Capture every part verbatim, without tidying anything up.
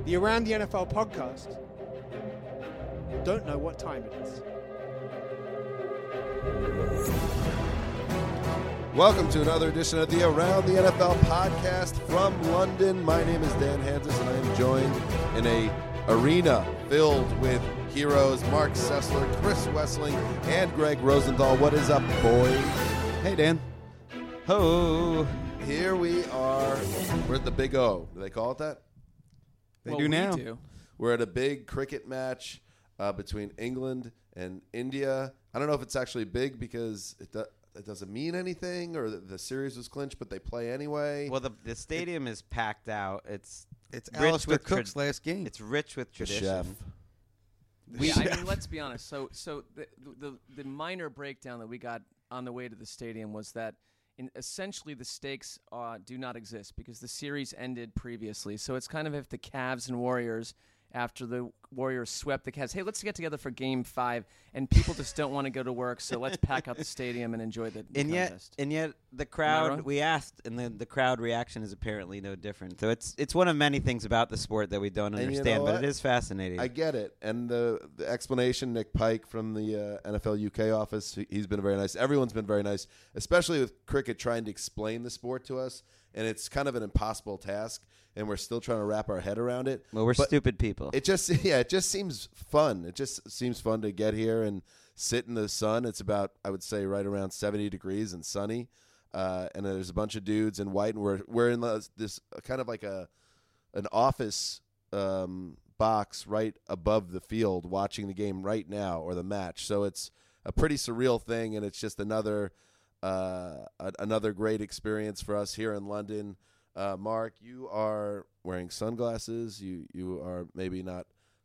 the Around the N F L podcast don't know what time it is. Welcome to another edition of the Around the N F L podcast from London. My name is Dan Hansis, and I am joined in a arena filled with heroes Mark Sessler, Chris Wessling, and Greg Rosenthal. What is up, boys? Hey, Dan. Ho. Here we are. We're at the Big O. Do they call it that? They Well, do we now. do. We're at a big cricket match uh, between England and India. I don't know if it's actually big because it, do- it doesn't mean anything, or the, the series was clinched, but they play anyway. Well, the the stadium is packed out. It's It's rich Alistair with Cook's tra- last game. It's rich with the tradition. chef. We, I mean, let's be honest. So, so the, the the minor breakdown that we got on the way to the stadium was that, in essentially, the stakes uh, do not exist because the series ended previously. So it's kind of if the Cavs and Warriors, after the Warriors swept the Cavs, hey, let's get together for Game Five, and people just don't want to go to work, so let's pack out the stadium and enjoy the, the And yet, contest. and yet, the wrong? crowd. We asked, and the the crowd reaction is apparently no different. So it's it's one of many things about the sport that we don't And you understand, know but what? it is fascinating. I get it. And the, the explanation, Nick Pike from the uh, N F L U K office, he- he's been very nice. Everyone's been very nice, especially with cricket trying to explain the sport to us. And it's kind of an impossible task, and we're still trying to wrap our head around it. well, we're But stupid people. It just, yeah, it just seems fun. It just seems fun to get here and sit in the sun. It's about, I would say, right around seventy degrees and sunny. Uh, and there's a bunch of dudes in white, and we're we're in the, this kind of like a an office um, box right above the field, watching the game right now or the match. So it's a pretty surreal thing, and it's just another uh, a, another great experience for us here in London. Uh, Mark, you are wearing sunglasses. You you are maybe not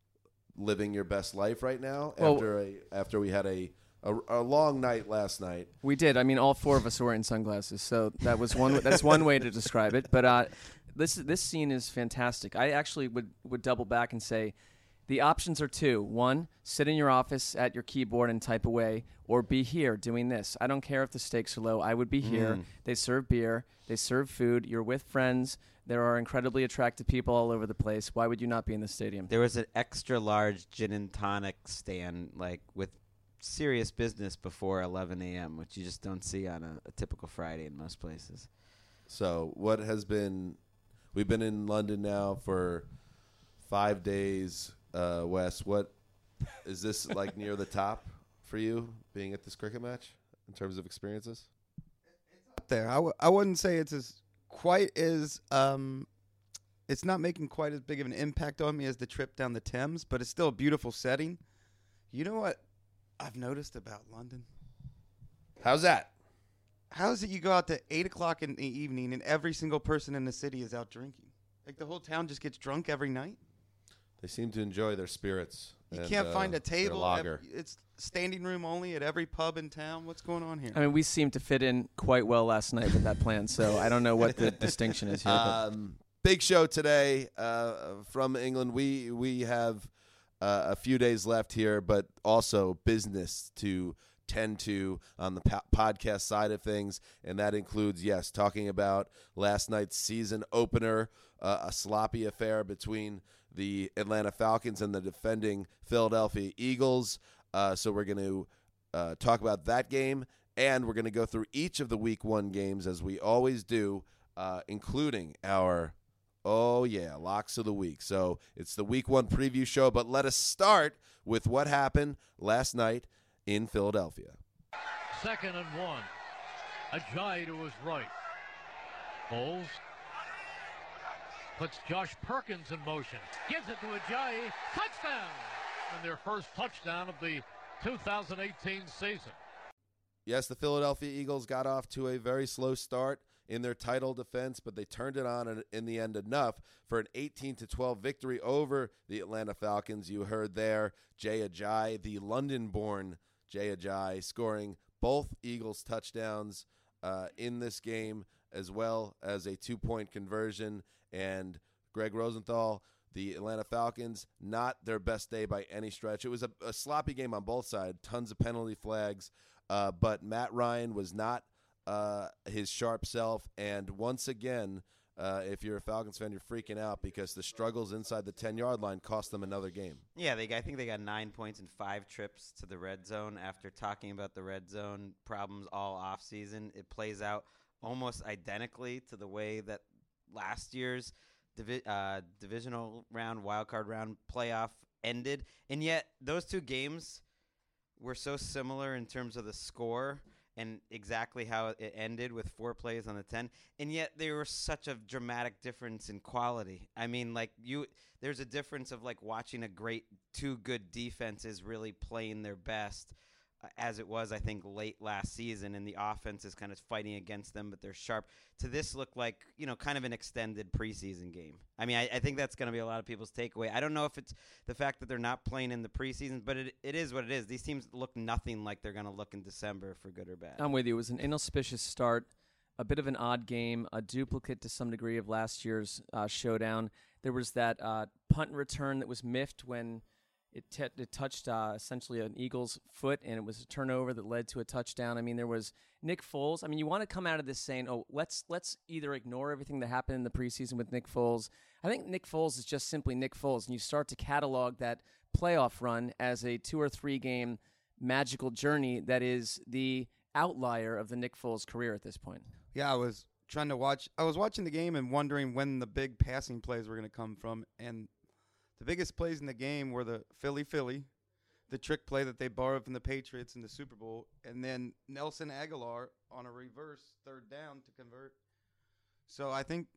living your best life right now Well- after a after we had a, a a long night last night. We did. I mean, all four of us were wearing sunglasses, so that was one. That's one way to describe it. But uh, this this scene is fantastic. I actually would would double back and say, the options are two. One, sit in your office at your keyboard and type away, or be here doing this. I don't care if the stakes are low. I would be here. They serve beer. They serve food. You're with friends. There are incredibly attractive people all over the place. Why would you not be in the stadium? There was an extra large gin and tonic stand, like with serious business before eleven a.m., which you just don't see on a, a typical Friday in most places. So what has been? We've been in London now for five days. Uh, Wes, what is this like near the top for you being at this cricket match in terms of experiences? Up there. I, w- I wouldn't say it's as quite as um, it's not making quite as big of an impact on me as the trip down the Thames, but it's still a beautiful setting. You know what I've noticed about London? How's that? How is it you go out to eight o'clock in the evening and every single person in the city is out drinking? Like the whole town just gets drunk every night. They seem to enjoy their spirits. You and, can't uh, find a their table. lager. Ev- It's standing room only at every pub in town. What's going on here? I mean, we seemed to fit in quite well last night with that plan, so I don't know what the distinction is here. but- Um, big show today uh, from England. We we have uh, a few days left here, but also business to tend to on the po- podcast side of things, and that includes, yes, talking about last night's season opener, uh, a sloppy affair between the Atlanta Falcons and the defending Philadelphia Eagles. Uh, so we're going to uh, talk about that game, and we're going to go through each of the week one games as we always do, uh, including our, oh yeah, locks of the week. So it's the week one preview show, but let us start with what happened last night in Philadelphia. Second and one. Ajayi to his right. Bowles puts Josh Perkins in motion. Gives it to Ajayi. Touchdown! And their first touchdown of the two thousand eighteen season. Yes, the Philadelphia Eagles got off to a very slow start in their title defense, but they turned it on in- in the end enough for an eighteen to twelve victory over the Atlanta Falcons. You heard there Jay Ajayi, the London-born Jay Ajayi, scoring both Eagles touchdowns uh, in this game, as well as a two-point conversion. And Greg Rosenthal, the Atlanta Falcons, not their best day by any stretch. It was a, a sloppy game on both sides, tons of penalty flags, uh, but Matt Ryan was not uh, his sharp self, and once again, uh, if you're a Falcons fan, you're freaking out because the struggles inside the ten-yard line cost them another game. Yeah, they. I think they got nine points in five trips to the red zone. After talking about the red zone problems all offseason, it plays out almost identically to the way that last year's divi- uh, divisional round, wildcard round playoff ended. And yet those two games were so similar in terms of the score and exactly how it ended with four plays on the ten, and yet there was such a dramatic difference in quality. I mean, like you, there's a difference of like watching a great, two good defenses really playing their best, uh, as it was, I think, late last season, and the offense is kind of fighting against them, but they're sharp. To this look like, you know, kind of an extended preseason game. I mean, I, I think that's going to be a lot of people's takeaway. I don't know if it's the fact that they're not playing in the preseason, but it it is what it is. These teams look nothing like they're going to look in December, for good or bad. I'm with you. It was an inauspicious start, a bit of an odd game, a duplicate to some degree of last year's uh, showdown. There was that uh, punt return that was miffed when it, t- it touched uh, essentially an Eagles' foot, and it was a turnover that led to a touchdown. I mean, there was Nick Foles. I mean, you want to come out of this saying, oh, let's let's either ignore everything that happened in the preseason with Nick Foles. I think Nick Foles is just simply Nick Foles, and you start to catalog that playoff run as a two- or three-game magical journey that is the outlier of the Nick Foles career at this point. Yeah, I was trying to watch. I was watching the game and wondering when the big passing plays were going to come from, and the biggest plays in the game were the Philly Philly, the trick play that they borrowed from the Patriots in the Super Bowl, and then Nelson Aguilar on a reverse third down to convert. So I think,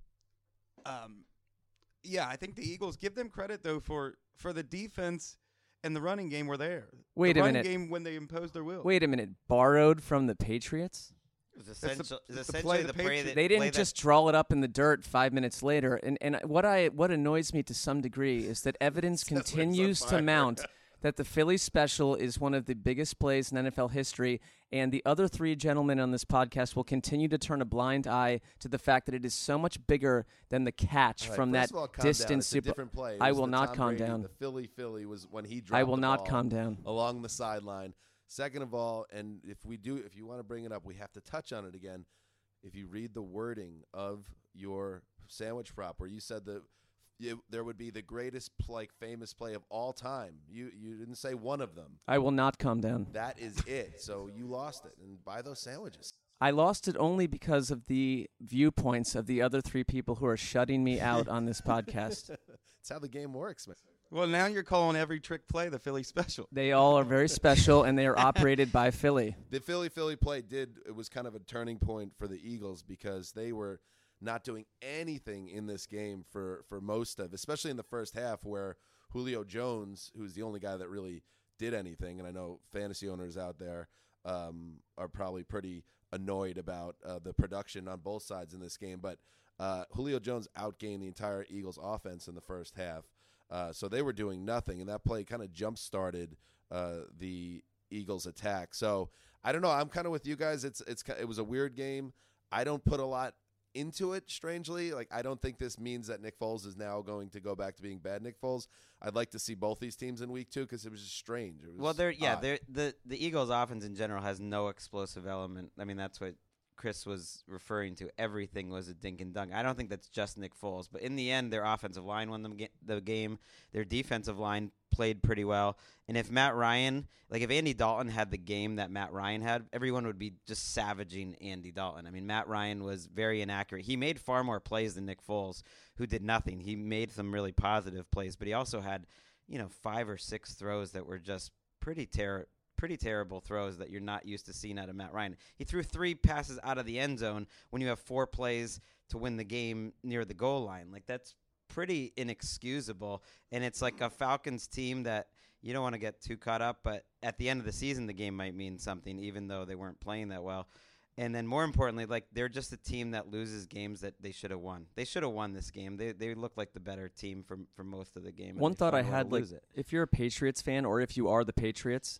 um, yeah, I think the Eagles, give them credit, though, for, for the defense and the running game were there. Wait the a running minute. game when they imposed their will. Wait a minute. Borrowed from the Patriots? It was the- essential, it was it's the essentially play the the play Patriots- that They play didn't that- just draw it up in the dirt five minutes later. And and what I what annoys me to some degree is that evidence continues to mount that the Philly special is one of the biggest plays in N F L history, and the other three gentlemen on this podcast will continue to turn a blind eye to the fact that it is so much bigger than the catch All right, from first that of all, calm down. distant It's a Super. different play. It I was will the not Tom calm Brady, down. The Philly Philly was when he dropped I will the not ball calm down. along the sideline. Second of all, and if we do, if you want to bring it up, we have to touch on it again. If you read the wording of your sandwich prop, where you said that it, there would be the greatest, like, famous play of all time, you you didn't say one of them. I will not calm down. That is it. So you lost it, and buy those sandwiches. I lost it only because of the viewpoints of the other three people who are shutting me out on this podcast. That's how the game works, man. Well, now you're calling every trick play the Philly special. They all are very special, and they are operated by Philly. The Philly Philly play did it was kind of a turning point for the Eagles because they were not doing anything in this game for, for most of, especially in the first half, where Julio Jones, who's the only guy that really did anything, and I know fantasy owners out there um, are probably pretty annoyed about uh, the production on both sides in this game, but uh, Julio Jones outgained the entire Eagles offense in the first half. Uh, so they were doing nothing, and that play kind of jump-started uh, the Eagles' attack. So I don't know. I'm kind of with you guys. It's it's it was a weird game. I don't put a lot into it, strangely. Like, I don't think this means that Nick Foles is now going to go back to being bad Nick Foles. I'd like to see both these teams in week two because it was just strange. It was Well, they're yeah, odd. they're the the Eagles' offense in general has no explosive element. I mean, that's what Chris was referring to. Everything was a dink and dunk. I don't think that's just Nick Foles, but in the end, their offensive line won them ga- the game. Their defensive line played pretty well. And if Matt Ryan, like if Andy Dalton had the game that Matt Ryan had, everyone would be just savaging Andy Dalton. I mean, Matt Ryan was very inaccurate. He made far more plays than Nick Foles, who did nothing. He made some really positive plays, but he also had, you know, five or six throws that were just pretty terrible. Pretty terrible throws that you're not used to seeing out of Matt Ryan. He threw three passes out of the end zone when you have four plays to win the game near the goal line. Like, that's pretty inexcusable. And it's like a Falcons team that you don't want to get too caught up, but at the end of the season, the game might mean something, even though they weren't playing that well. And then more importantly, like, they're just a team that loses games that they should have won. They should have won this game. They they look like the better team for for most of the game. and One they thought I found a way had, to like, lose it. if you're a Patriots fan or if you are the Patriots,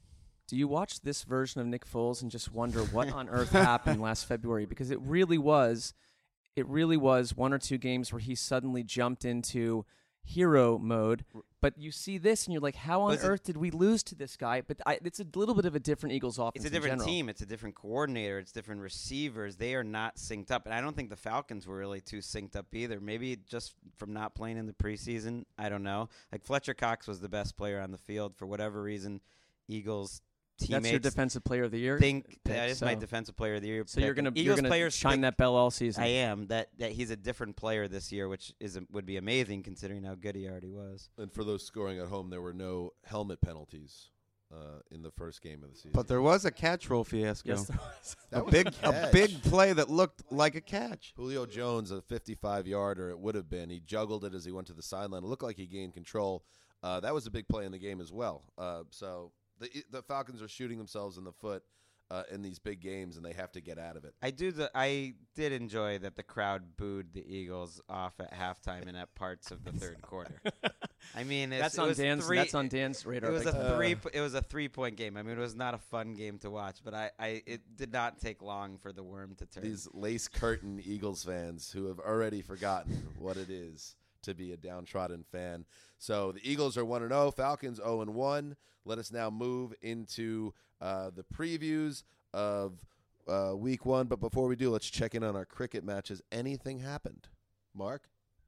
do you watch this version of Nick Foles and just wonder what on earth happened last February? Because it really was, it really was one or two games where he suddenly jumped into hero mode. But you see this, and you're like, how on But it's a- earth did we lose to this guy? But I, it's a little bit of a different Eagles offense. It's a in different general. team. It's a different coordinator. It's different receivers. They are not synced up. And I don't think the Falcons were really too synced up either. Maybe just from not playing in the preseason. I don't know. Like Fletcher Cox was the best player on the field. For whatever reason, Eagles teammates That's your defensive player of the year. think pick, that is so. my defensive player of the year. So you're pick. gonna And you're Eagles gonna players shine think- that bell all season. I am that that he's a different player this year, which is would be amazing considering how good he already was. And for those scoring at home, there were no helmet penalties uh, in the first game of the season. But there was a catch roll fiasco. Yes, there was. a That was big, a a catch. big play that looked like a catch. Julio Jones, a fifty-five yarder, it would have been. He juggled it as he went to the sideline. It looked like he gained control. Uh, that was a big play in the game as well. Uh, so the the Falcons are shooting themselves in the foot uh, in these big games, and they have to get out of it. I do. The, I did enjoy that the crowd booed the Eagles off at halftime and at parts of the third quarter. I mean, it's, That's it on was Dan's. Three, That's on Dan's radar. It was big a time. three. It was a three-point game. I mean, it was not a fun game to watch, but I, I, it did not take long for the worm to turn. These lace curtain Eagles fans who have already forgotten what it is to be a downtrodden fan. So the Eagles are one and oh, Falcons oh and one. Let us now move into uh, the previews of uh, week one. But before we do, let's check in on our cricket matches. Anything happened? Mark?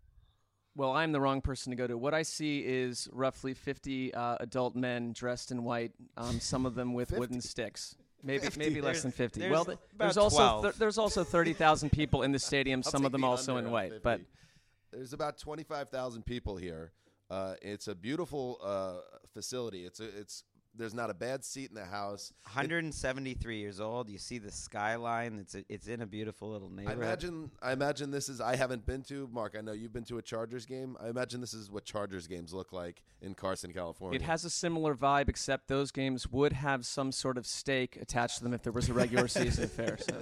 Well, I'm the wrong person to go to. What I see is roughly fifty uh, adult men dressed in white, um, some of them with wooden sticks. Maybe fifty. maybe less There's- than fifty. there's well, th- about there's also twelve. th- there's also thirty thousand people in the stadium. I'll some take of them the also under in on white. But fifty. There's about twenty-five thousand people here. Uh, it's a beautiful uh, facility. It's a, it's there's not a bad seat in the house. one hundred seventy-three years old. You see the skyline. It's a, it's in a beautiful little I neighborhood. imagine I imagine this is I haven't been to Mark. I know you've been to a Chargers game. I imagine this is what Chargers games look like in Carson, California. it has a similar vibe, except those games would have some sort of stake attached to them if there was a regular season affair. So.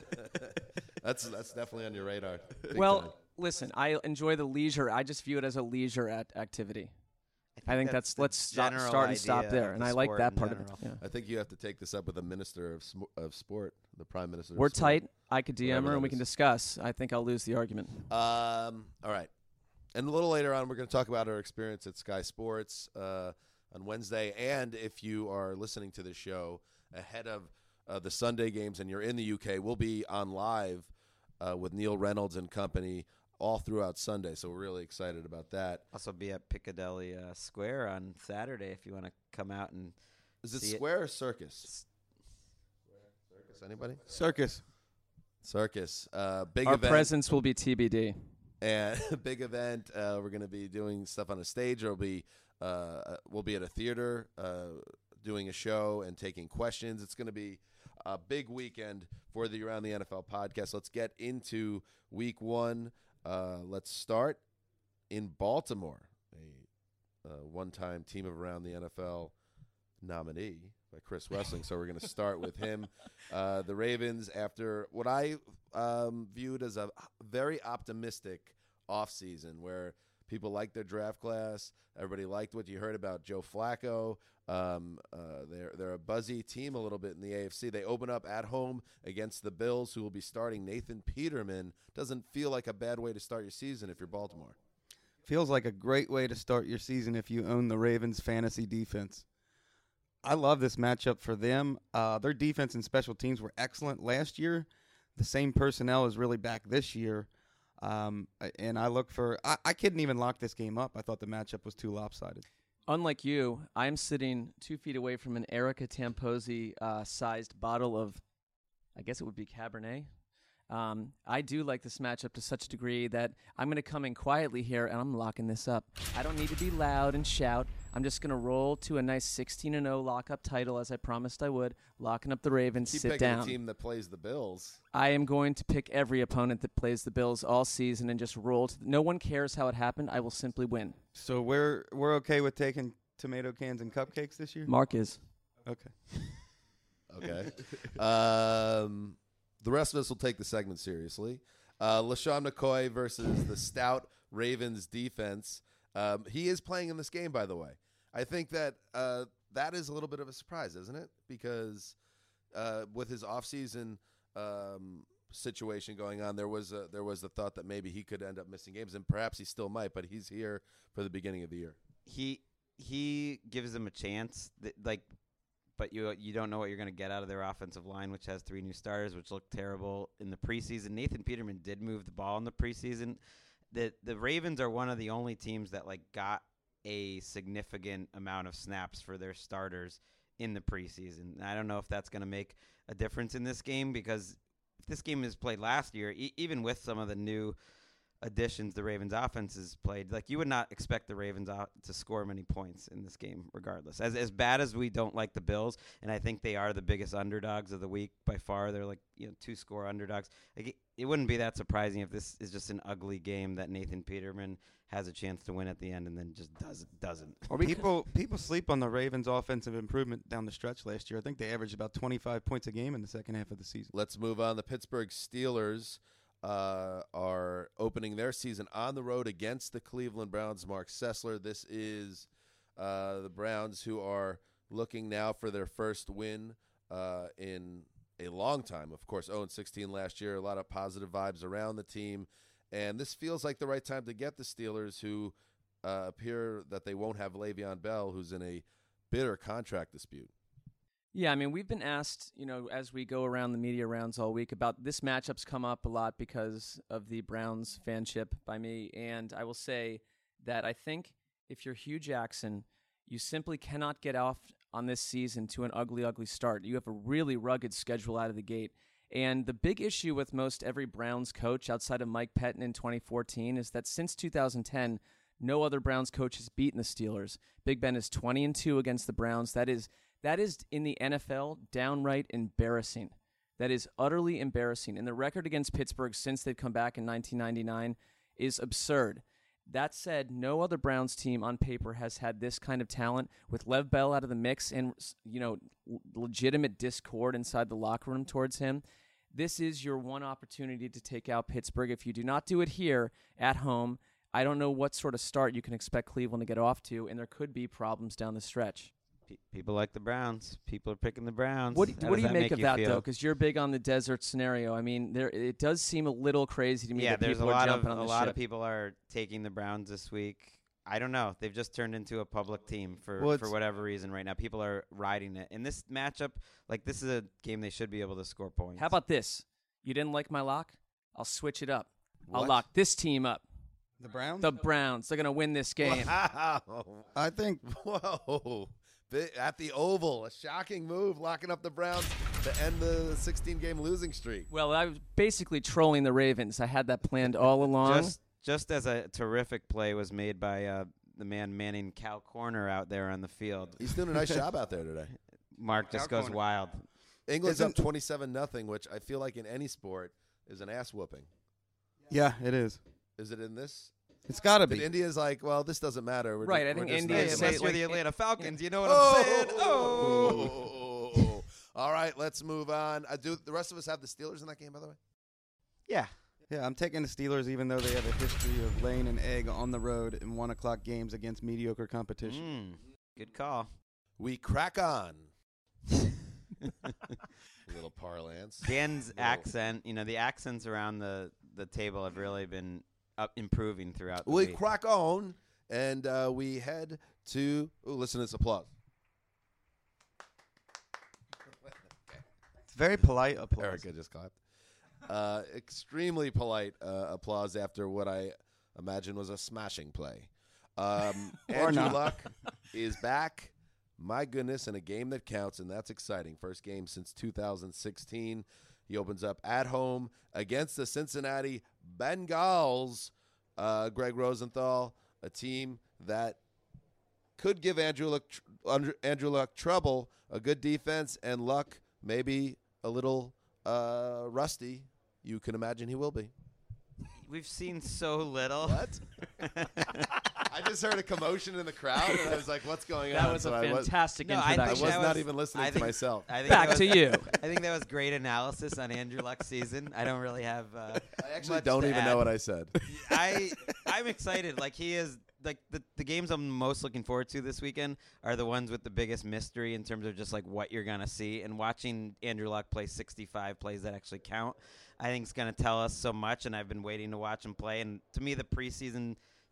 that's that's definitely on your radar. Big Well, time. listen, I enjoy the leisure. I just view it as a leisure at activity. I think that's, the let's stop, general start and stop idea there, of and the I like sport that in part of it. general. Yeah. I think you have to take this up with the minister of sm- of sport, the prime minister. We're of sport. tight. I could D M Whatever her that and we is. can discuss. I think I'll lose the argument. Um, all right. And a little later on, we're going to talk about our experience at Sky Sports uh, on Wednesday. And if you are listening to this show ahead of uh, the Sunday games and you're in the U K, we'll be on live uh, with Neil Reynolds and company all throughout Sunday. So we're really excited about that. Also be at Piccadilly uh, Square on Saturday if you want to come out and Is it See it. Square or Circus? Circus, anybody? Circus. Circus. Uh, big Our event. presence will be T B D. And a big event. Uh, we're going to be doing stuff on a stage. Or we'll be uh, we'll be at a theater uh, doing a show and taking questions. It's going to be a big weekend for the Around the N F L podcast. Let's get into week one. Uh, let's start in Baltimore, a uh, one-time Team of Around the N F L nominee by Chris Wessling. So we're going to start with him. Uh, the Ravens, after what I um, viewed as a very optimistic offseason where people liked their draft class, everybody liked what you heard about Joe Flacco. Um, uh, they're they're a buzzy team a little bit in the A F C. They open up at home against the Bills, who will be starting Nathan Peterman. Doesn't feel like a bad way to start your season if you're Baltimore. Feels like a great way to start your season if you own the Ravens fantasy defense. I love this matchup for them. Uh, their defense and special teams were excellent last year. The same personnel is really back this year. Um, and I look for I, – I couldn't even lock this game up. I thought the matchup was too lopsided. Unlike you, I'm sitting two feet away from an Erica Tamposi uh, sized bottle of, I guess it would be Cabernet. Um, I do like this matchup to such a degree that I'm going to come in quietly here and I'm locking this up. I don't need to be loud and shout. I'm just going to roll to a nice sixteen and oh lock-up title as I promised I would, locking up the Ravens, Keep sit picking down. a team that plays the Bills. I am going to pick every opponent that plays the Bills all season and just roll. To no one cares how it happened. I will simply win. So we're we're okay with taking tomato cans and cupcakes this year? Mark is. Okay. Okay. um, the rest of us will take the segment seriously. Uh, LaShawn McCoy versus the stout Ravens defense. Um, he is playing in this game, by the way. I think that uh, that is a little bit of a surprise, isn't it? Because uh, with his offseason um, situation going on, there was a, there was the thought that maybe he could end up missing games, and perhaps he still might, but he's here for the beginning of the year. He he gives them a chance. That, like, but you you don't know what you're going to get out of their offensive line, which has three new starters, which looked terrible in the preseason. Nathan Peterman did move the ball in the preseason. The the Ravens are one of the only teams that like got a significant amount of snaps for their starters in the preseason. I don't know if that's going to make a difference in this game, because if this game is played last year, e- even with some of the new additions the Ravens offense has played, like you would not expect the Ravens o- to score many points in this game regardless. As as bad as we don't like the Bills, and I think they are the biggest underdogs of the week by far. They're like, you know, two score underdogs. Like it, it wouldn't be that surprising if this is just an ugly game that Nathan Peterman has a chance to win at the end and then just does doesn't. Or people people sleep on the Ravens' offensive improvement down the stretch last year. I think they averaged about twenty-five points a game in the second half of the season. Let's move on. The Pittsburgh Steelers uh, are opening their season on the road against the Cleveland Browns. Mark Sessler. This is uh, the Browns, who are looking now for their first win uh, in a long time. Of course, oh and sixteen last year. A lot of positive vibes around the team. And this feels like the right time to get the Steelers, who uh, appear that they won't have Le'Veon Bell, who's in a bitter contract dispute. Yeah, I mean, we've been asked, you know, as we go around the media rounds all week about this matchup's come up a lot because of the Browns fanship by me. And I will say that I think if you're Hugh Jackson, you simply cannot get off on this season to an ugly, ugly start. You have a really rugged schedule out of the gate. And the big issue with most every Browns coach outside of Mike Pettin in twenty fourteen is that since two thousand ten, no other Browns coach has beaten the Steelers. Big Ben is twenty and two against the Browns. That is that is in the N F L downright embarrassing. That is utterly embarrassing. And the record against Pittsburgh since they've come back in nineteen ninety-nine is absurd. That said, no other Browns team on paper has had this kind of talent with Lev Bell out of the mix and, you know, legitimate discord inside the locker room towards him. This is your one opportunity to take out Pittsburgh. If you do not do it here at home, I don't know what sort of start you can expect Cleveland to get off to, and there could be problems down the stretch. Pe- people like the Browns. People are picking the Browns. What, How what do does you make make of you that, feel? though? Because you're big on the desert scenario. I mean, there it does seem a little crazy to me Yeah, that there's a people are lot of jumping on a the lot ship. of people are taking the Browns this week. I don't know. They've just turned into a public team for, Well, for it's- whatever reason right now. People are riding it. In this matchup, like this is a game they should be able to score points. How about this? You didn't like my lock? I'll switch it up. I'll What? lock this team up. The Browns? The Browns. They're going to win this game. Wow. I think Whoa. Bi- At the Oval, a shocking move, locking up the Browns to end the sixteen-game losing streak. Well, I was basically trolling the Ravens. I had that planned all along. Just just as a terrific play was made by uh, the man manning Cal Corner out there on the field. He's doing a nice job out there today. Mark just Cal goes Corner. wild. England's up Isn't- twenty-seven nothing, which I feel like in any sport is an ass whooping. yeah, it is. Is it in this? It's got to Did be. India's like, well, this doesn't matter. We're Right, ju- I we're think just India not is gonna- say, like, Atlanta Falcons. You know what Oh! I'm saying? Oh. All right, let's move on. I do. The rest of us have the Steelers in that game, by the way. Yeah. Yeah, I'm taking the Steelers, even though they have a history of laying an egg on the road in one o'clock games against mediocre competition. Mm, good call. We crack on. Little parlance. Dan's Little- accent, you know, the accents around the, the table have really been up improving throughout the We week. crack on, and uh, we head to. Ooh, listen to this applause. It's very polite applause. Erica just clapped. Uh, extremely polite uh, applause after what I imagine was a smashing play. Um, Or Andrew not. Luck is back. My goodness, in a game that counts, and that's exciting. First game since two thousand sixteen. He opens up at home against the Cincinnati Bengals. Uh, Greg Rosenthal, a team that could give Andrew Luck, tr- Andrew- Andrew Luck trouble. A good defense, and Luck maybe a little uh, rusty. You can imagine he will be. We've seen so little. What? I just heard a commotion in the crowd, and I was like, what's going that on? was a So I was, fantastic No, I think I introduction. was that not was- even listening I to think- myself. I think Back that to was- you. I think that was great analysis on Andrew Luck's season. I don't really have. Uh, I actually much don't to even add. know what I said. I I'm excited. Like he is. Like the the games I'm most looking forward to this weekend are the ones with the biggest mystery in terms of just like what you're gonna see. And watching Andrew Luck play sixty-five plays that actually count, I think is gonna tell us so much. And I've been waiting to watch him play. And to me, the preseason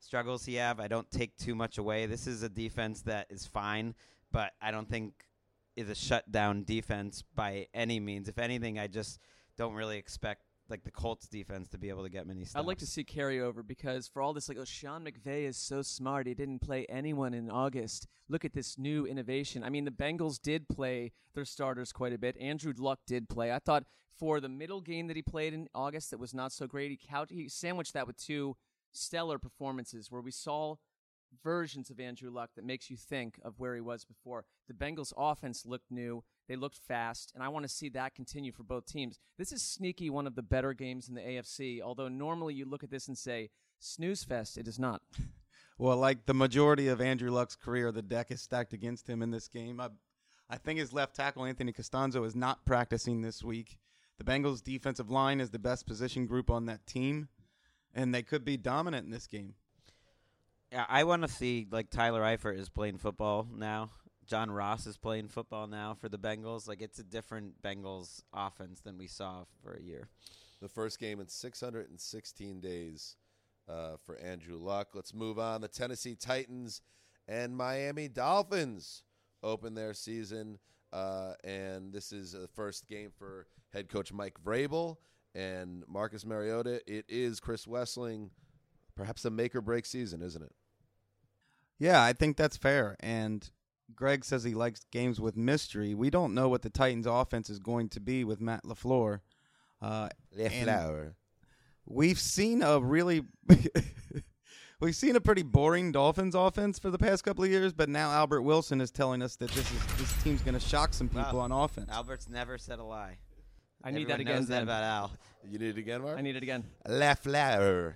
struggles he have, I don't take too much away. This is a defense that is fine, but I don't think is a shutdown defense by any means. If anything, I just don't really expect like the Colts defense to be able to get many stops. I'd like to see carryover because for all this, like, oh, Sean McVay is so smart. He didn't play anyone in August. Look at this new innovation. I mean, the Bengals did play their starters quite a bit. Andrew Luck did play. I thought for the middle game that he played in August that was not so great, he, count, he sandwiched that with two stellar performances where we saw versions of Andrew Luck that makes you think of where he was before. The Bengals offense looked new. They looked fast, and I want to see that continue for both teams. This is sneaky one of the better games in the A F C, although normally you look at this and say, snooze fest. It is not. Well, like the majority of Andrew Luck's career, the deck is stacked against him in this game. I, I think his left tackle, Anthony Costanzo, is not practicing this week. The Bengals' defensive line is the best position group on that team, and they could be dominant in this game. Yeah, I want to see, like, Tyler Eifert is playing football now. John Ross is playing football now for the Bengals. Like, it's a different Bengals offense than we saw for a year. The first game in six hundred sixteen days uh, for Andrew Luck. Let's move on. The Tennessee Titans and Miami Dolphins open their season, uh, and this is the first game for head coach Mike Vrabel and Marcus Mariota. It is Chris Wessling, perhaps a make-or-break season, isn't it? Yeah, I think that's fair, and Greg says he likes games with mystery. We don't know what the Titans' offense is going to be with Matt LaFleur. Uh, LaFleur. We've seen a really we've seen a pretty boring Dolphins offense for the past couple of years, but now Albert Wilson is telling us that this is this team's going to shock some people Wow. on offense. Albert's never said a lie. I need Everyone that again. knows that then. about Al. You need it again, Mark? I need it again. LaFleur.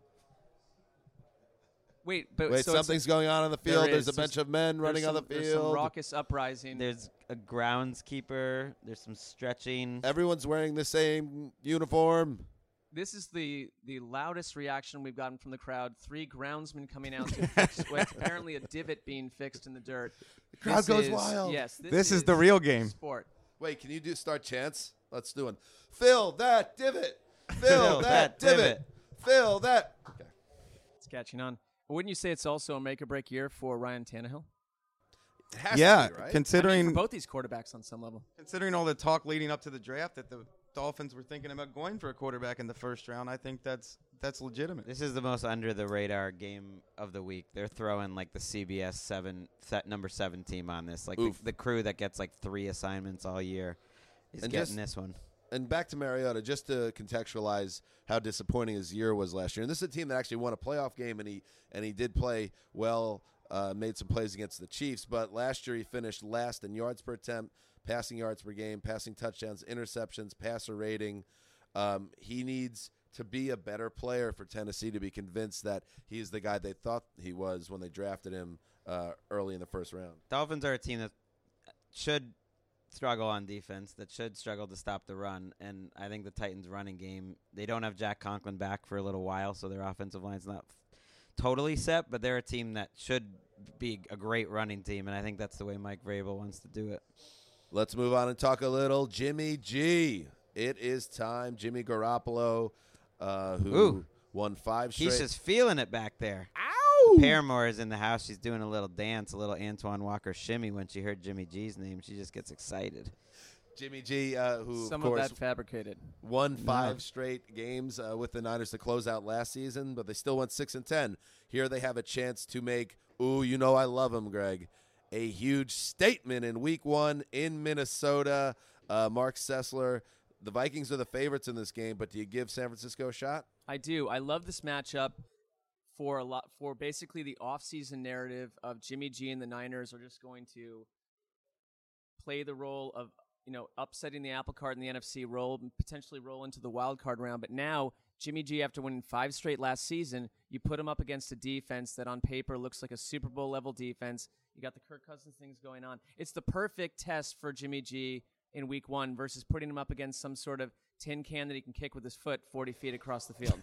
Wait, but Wait, so it's- something's going on on the there field. is. There's a There's- bunch of men running there's on the some- There's some field. raucous uprising. There's a groundskeeper. There's some stretching. Everyone's wearing the same uniform. This is the, the loudest reaction we've gotten from the crowd. Three groundsmen coming out to fix what's apparently a divot being fixed in the dirt. The crowd goes wild. Yes, this, This is the real game. Sport. Wait, can you do start chants? Let's do one. Fill that divot. Fill, Fill that, that divot. divot. Fill that. Okay. It's catching on. But wouldn't you say it's also a make-or-break year for Ryan Tannehill? It has Yeah, to be, right? considering I mean, for both these quarterbacks on some level. considering all the talk leading up to the draft that the Dolphins were thinking about going for a quarterback in the first round, I think that's that's legitimate. This is the most under the radar game of the week. They're throwing like the C B S seven set number seven team on this. Like the, Oof. the crew that gets like three assignments all year is And getting just- this one. And back to Mariota, just to contextualize how disappointing his year was last year. And this is a team that actually won a playoff game, and he and he did play well, uh, made some plays against the Chiefs. But last year he finished last in yards per attempt, passing yards per game, passing touchdowns, interceptions, passer rating. Um, he needs to be a better player for Tennessee to be convinced that he's the guy they thought he was when they drafted him uh, early in the first round. Dolphins are a team that should struggle on defense, that should struggle to stop the run. And I think the Titans' running game, they don't have Jack Conklin back for a little while, so their offensive line's not f- totally set, but they're a team that should be a great running team, and I think that's the way Mike Vrabel wants to do it. Let's move on and talk a little Jimmy G. It is time. Jimmy Garoppolo, uh, who Ooh. won five straight. He's just feeling it back there. Ow! Paramore is in the house. She's doing a little dance, a little Antoine Walker shimmy when she heard Jimmy G's name. She just gets excited. Jimmy G, uh, who Some of of, course that fabricated. won five straight games uh, with the Niners to close out last season, but they still went six and ten. Here they have a chance to make, ooh, you know I love him, Greg, a huge statement in Week One in Minnesota. Uh, Mark Sessler, the Vikings are the favorites in this game, but do you give San Francisco a shot? I do. I love this matchup for a lot for basically the offseason narrative of Jimmy G and the Niners are just going to play the role of, you know, upsetting the apple cart in the N F C, roll potentially roll into the wild card round. But now Jimmy G, after winning five straight last season, you put him up against a defense that on paper looks like a Super Bowl level defense. You got the Kirk Cousins things going on. It's the perfect test for Jimmy G in Week One versus putting him up against some sort of tin can that he can kick with his foot forty feet across the field.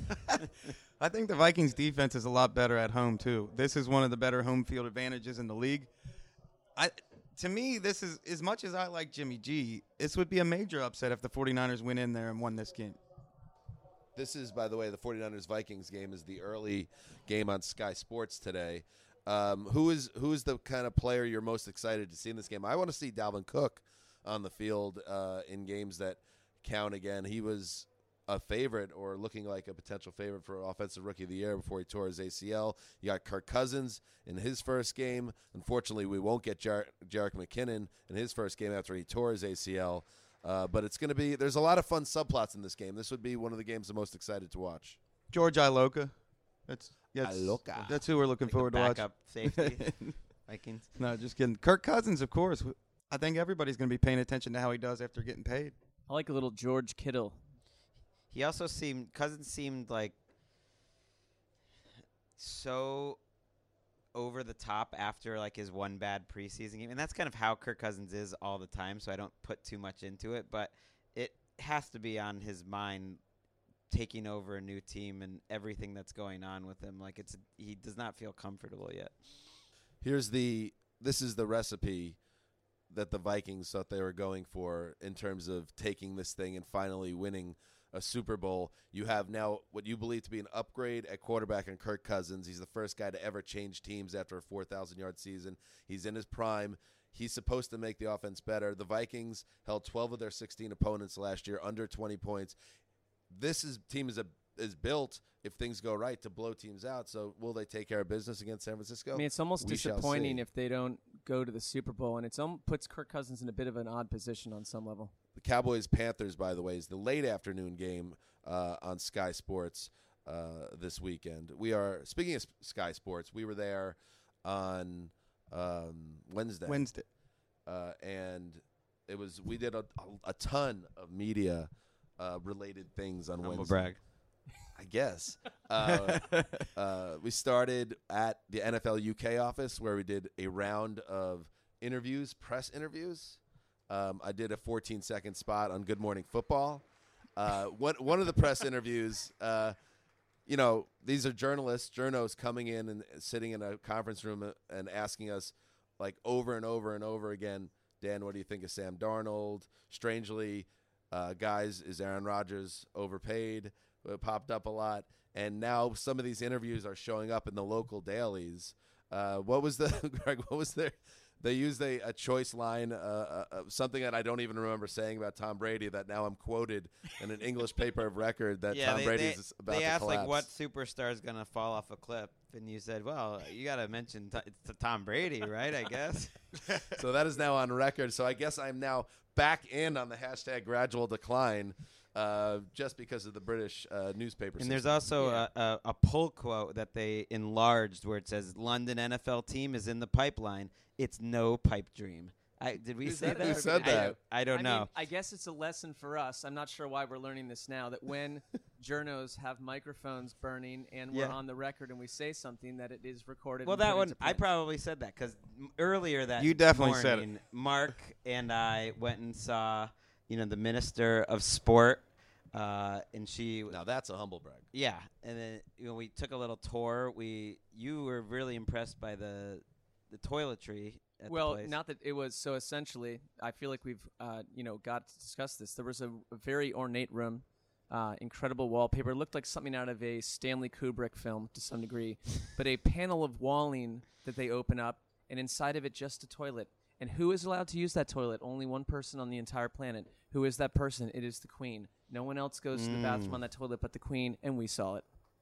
I think the Vikings defense is a lot better at home too. This is one of the better home field advantages in the league. I to me, this is as much as I like Jimmy G, this would be a major upset if the 49ers went in there and won this game. This is, by the way, the 49ers Vikings game is the early game on Sky Sports today. Um, who is who is the kind of player you're most excited to see in this game? I want to see Dalvin Cook on the field uh, in games that count again. He was a favorite or looking like a potential favorite for Offensive Rookie of the Year before he tore his A C L. You got Kirk Cousins in his first game. Unfortunately, we won't get Jar- Jerick McKinnon in his first game after he tore his A C L. Uh, but it's going to be – there's a lot of fun subplots in this game. This would be one of the games I'm most excited to watch. George Iloka. That's that's, Iloka. that's who we're looking Like forward the to watch. backup safety, Vikings. No, just kidding. Kirk Cousins, of course. I think everybody's going to be paying attention to how he does after getting paid. I like a little George Kittle. He also seemed Cousins seemed like so over the top after like his one bad preseason game, and that's kind of how Kirk Cousins is all the time. So I don't put too much into it, but it has to be on his mind taking over a new team and everything that's going on with him. Like it's he does not feel comfortable yet. Here's the this is the recipe that the Vikings thought they were going for in terms of taking this thing and finally winning a Super Bowl. You have now what you believe to be an upgrade at quarterback in Kirk Cousins. He's the first guy to ever change teams after a four thousand yard season. He's in his prime. He's supposed to make the offense better. The Vikings held twelve of their sixteen opponents last year under twenty points. This is team is a is built if things go right to blow teams out. So will they take care of business against San Francisco? I mean, it's almost We shall disappointing see. if they don't go to the Super Bowl, and it um, puts Kirk Cousins in a bit of an odd position on some level. The Cowboys-Panthers, by the way, is the late afternoon game uh, on Sky Sports uh, this weekend. We are speaking of Sky Sports. We were there on um, Wednesday, Wednesday. uh, and it was we did a, a, a ton of media uh, related things on Humble Wednesday. brag. I guess. Uh, uh, we started at the N F L U K office where we did a round of interviews, press interviews. Um, I did a fourteen second spot on Good Morning Football. Uh, one, one of the press interviews, uh, you know, these are journalists, journos coming in and sitting in a conference room and asking us, like, over and over and over again, Dan, what do you think of Sam Darnold? Strangely, uh, guys, is Aaron Rodgers overpaid? It popped up a lot. And now some of these interviews are showing up in the local dailies. Uh, what was the, Greg, what was their, they used a, a choice line, uh, uh, something that I don't even remember saying about Tom Brady that now I'm quoted in an English paper of record that Yeah, Tom they, Brady they, is about they to asked collapse. like what superstar is gonna fall off a cliff, and you said, "Well, you got to mention t- it's to Tom Brady, right? I guess." So that is now on record. So I guess I'm now back in on the hashtag gradual decline uh, just because of the British uh, newspaper And there's system. also Yeah. a, a, a pull quote that they enlarged where it says, "London N F L team is in the pipeline. It's no pipe dream." I, did we Who say said- that? who or said did I- that? I, don't I know. mean, I guess it's a lesson for us. I'm not sure why we're learning this now, that when journos have microphones burning and we're Yeah. on the record and we say something, that it is recorded. Well, and that put one, into I print. probably said that because earlier that You definitely said it. morning, Mark and I went and saw, you know, the Minister of Sport, uh, and she, Now that's a humble brag. yeah, and then you know we took a little tour. We, you were really impressed by the, the toiletry at Well, the place. not that it was so. Essentially, I feel like we've, uh, you know, got to discuss this. There was a, a very ornate room, uh, incredible wallpaper. It looked like something out of a Stanley Kubrick film to some degree, but a panel of walling that they open up, and inside of it, just a toilet. And who is allowed to use that toilet? Only one person on the entire planet. Who is that person? It is the Queen. No one else goes to the bathroom on that toilet but the Queen, and we saw it.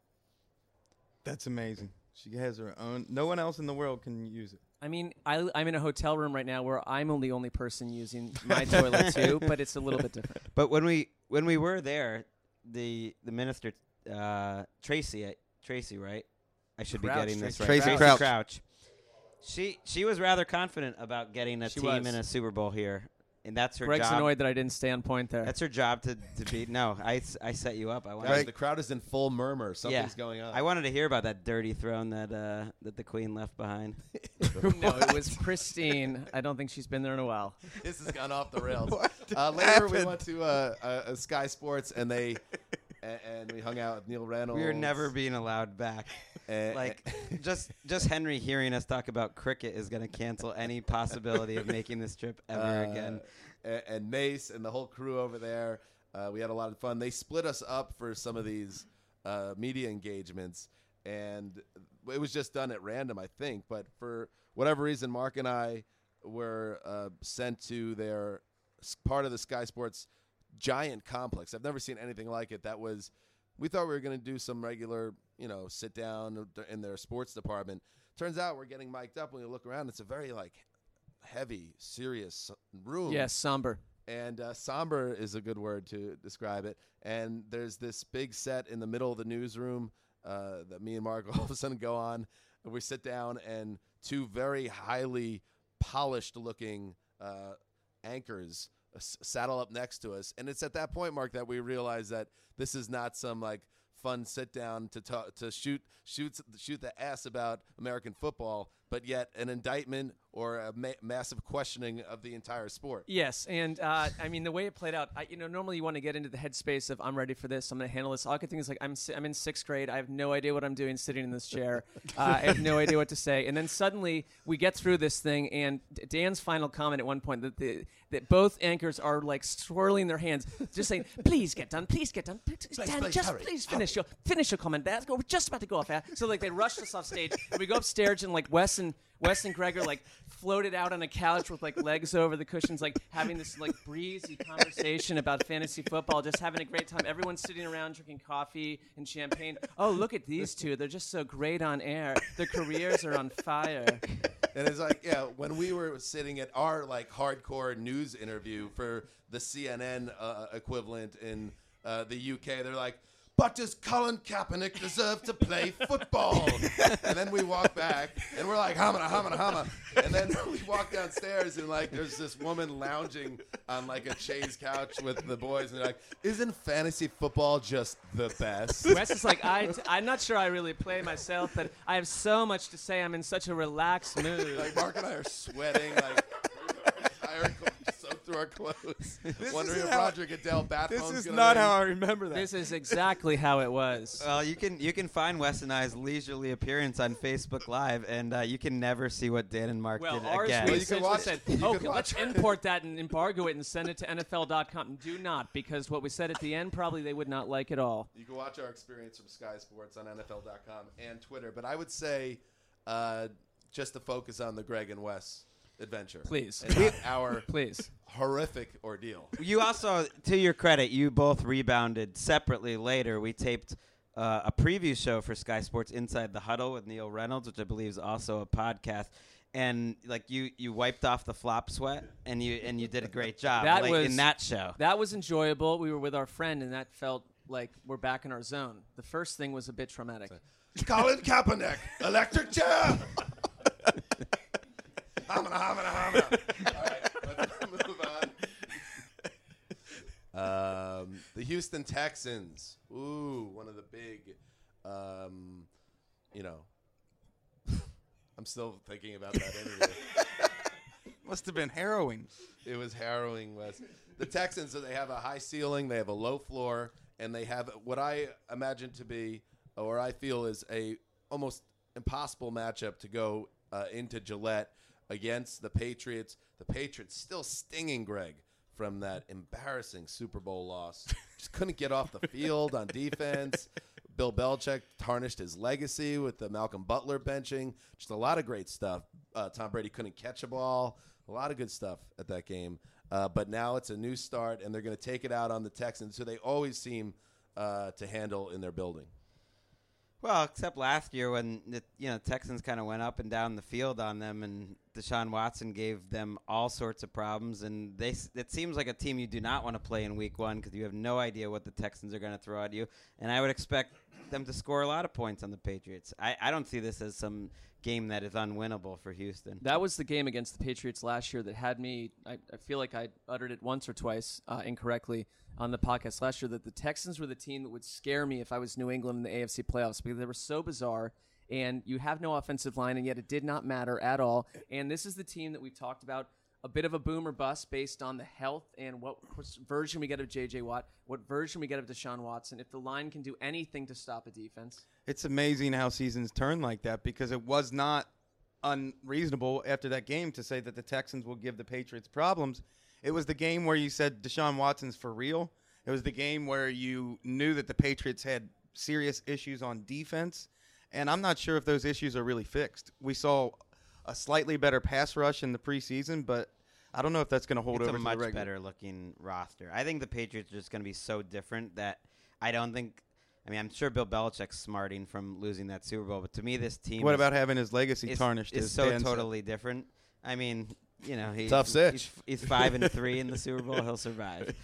That's amazing. She has her own. No one else in the world can use it. I mean, I, I'm in a hotel room right now where I'm the only person using my toilet too, but it's a little bit different. But when we when we were there, the the minister uh, Tracy uh, Tracy right? I should Crouch, be getting this right. Tracy Crouch. Crouch. She she was rather confident about getting a She team was. in a Super Bowl here, and that's her Greg's job. annoyed that I didn't stay on point there. That's her job to, to be. No, I, s- I set you up. I wanted. Guys, Greg- the crowd is in full murmur. Something's Yeah. going on. I wanted to hear about that dirty throne that uh, that the Queen left behind. No, it was pristine. I don't think she's been there in a while. This has gone off the rails. What Uh, later, we happened? went to uh, uh, uh, Sky Sports, and they and, and we hung out with Neil Reynolds. We are never being allowed back. and, Like just just Henry hearing us talk about cricket is going to cancel any possibility of making this trip ever uh, again. And, and Mace and the whole crew over there. Uh, we had a lot of fun. They split us up for some of these uh, media engagements, and it was just done at random, I think. But for whatever reason, Mark and I were uh, sent to their part of the Sky Sports giant complex. I've never seen anything like it. That was, we thought we were going to do some regular, you know, sit down in their sports department. Turns out we're getting mic'd up. When you look around, it's a very like heavy, serious room. Yes, somber. And uh, somber is a good word to describe it. And there's this big set in the middle of the newsroom uh, that me and Mark all of a sudden go on. And we sit down, and two very highly polished-looking uh, anchors uh, s- saddle up next to us. And it's at that point, Mark, that we realize that this is not some like fun sit down to talk, to shoot shoot shoot the ass about American football, but yet an indictment or a ma- massive questioning of the entire sport. Yes, and uh, I mean the way it played out. I, you know, normally you want to get into the headspace of I'm ready for this. I'm going to handle this. All I can think is like I'm si- I'm in sixth grade. I have no idea what I'm doing sitting in this chair. uh, I have no idea what to say. And then suddenly we get through this thing, and D- Dan's final comment at one point that the that both anchors are like swirling their hands, just saying, "Please get done. Please get done. Please, Dan, please, just hurry, please finish your finish your comment. That's we're just about to go off air." So like they rushed us off stage, and we go upstairs, and like Wes and Wes and Greg are like floated out on a couch with like legs over the cushions, like having this like breezy conversation about fantasy football, just having a great time. Everyone's sitting around drinking coffee and champagne. Oh, look at these two. They're just so great on air. Their careers are on fire. And it's like, yeah, when we were sitting at our like hardcore news interview for the C N N uh, equivalent in uh, the U K, they're like, but does Colin Kaepernick deserve to play football? And then we walk back, and we're like, hamana, hamana, hamana. And then we walk downstairs, and like, there's this woman lounging on like a chaise couch with the boys, and they're like, isn't fantasy football just the best? Wes is like, I, I'm not sure I really play myself, but I have so much to say. I'm in such a relaxed mood. Like, Mark and I are sweating, like, entire soaked through our clothes, wondering if how- Roger Goodell bat This phone's is gonna not ring. how I remember that. This is exactly how it was. Well, you can you can find Wes and I's leisurely appearance on Facebook Live, and uh, you can never see what Dan and Mark Well, did ours again. we Well, you can essentially watch- said, you can okay, let's watch- import that and embargo it and send it to N F L dot com. Do not, because what we said at the end, probably they would not like at all. You can watch our experience from Sky Sports on N F L dot com and Twitter. But I would say uh, just to focus on the Greg and Wes adventure. Please. And not our Please. horrific ordeal. You also, to your credit, you both rebounded separately later. We taped uh, a preview show for Sky Sports, Inside the Huddle, with Neil Reynolds, which I believe is also a podcast. And like you, you wiped off the flop sweat, and you and you did a great job. That like, was- in that show. That was enjoyable. We were with our friend, and that felt like we're back in our zone. The first thing was a bit traumatic. Colin Kaepernick, electric chair. Hamana, hamana, hamana. All right, let's move on. Um, the Houston Texans. Ooh, one of the big, um, you know. I'm still thinking about that interview. Must have been harrowing. It was harrowing, Wes. The Texans, they have a high ceiling, they have a low floor, and they have what I imagine to be, or I feel is a almost impossible matchup to go uh, into Gillette against the Patriots. The Patriots still stinging Greg from that embarrassing Super Bowl loss. Just couldn't get off the field on defense. Bill Belichick tarnished his legacy with the Malcolm Butler benching. Just a lot of great stuff. Uh, Tom Brady couldn't catch a ball. A lot of good stuff at that game. Uh, but now it's a new start, and they're going to take it out on the Texans, who they always seem uh, to handle in their building. Well, except last year when the you know Texans kind of went up and down the field on them, and Deshaun Watson gave them all sorts of problems. And they it seems like a team you do not want to play in Week One because you have no idea what the Texans are going to throw at you. And I would expect them to score a lot of points on the Patriots. I, I don't see this as some game that is unwinnable for Houston. That was the game against the Patriots last year that had me, I, I feel like I uttered it once or twice uh, incorrectly on the podcast last year, that the Texans were the team that would scare me if I was New England in the A F C playoffs, because they were so bizarre, and you have no offensive line, and yet it did not matter at all. And this is the team that we've talked about, a bit of a boom or bust based on the health and what version we get of J J. Watt, what version we get of Deshaun Watson. If the line can do anything to stop a defense. It's amazing how seasons turn like that, because it was not unreasonable after that game to say that the Texans will give the Patriots problems. It was the game where you said Deshaun Watson's for real, It was the game where you knew that the Patriots had serious issues on defense, and I'm not sure if those issues are really fixed. We saw a slightly better pass rush in the preseason, but I don't know if that's going to hold it's over a to much the regular. better looking roster. I think the Patriots are just going to be so different that I don't think. I mean, I'm sure Bill Belichick's smarting from losing that Super Bowl, but to me, this team. What is, about having his legacy is, tarnished? Is as so Dan said? totally different. I mean, you know, he, Tough sitch. He's, he's five and three in the Super Bowl. He'll survive.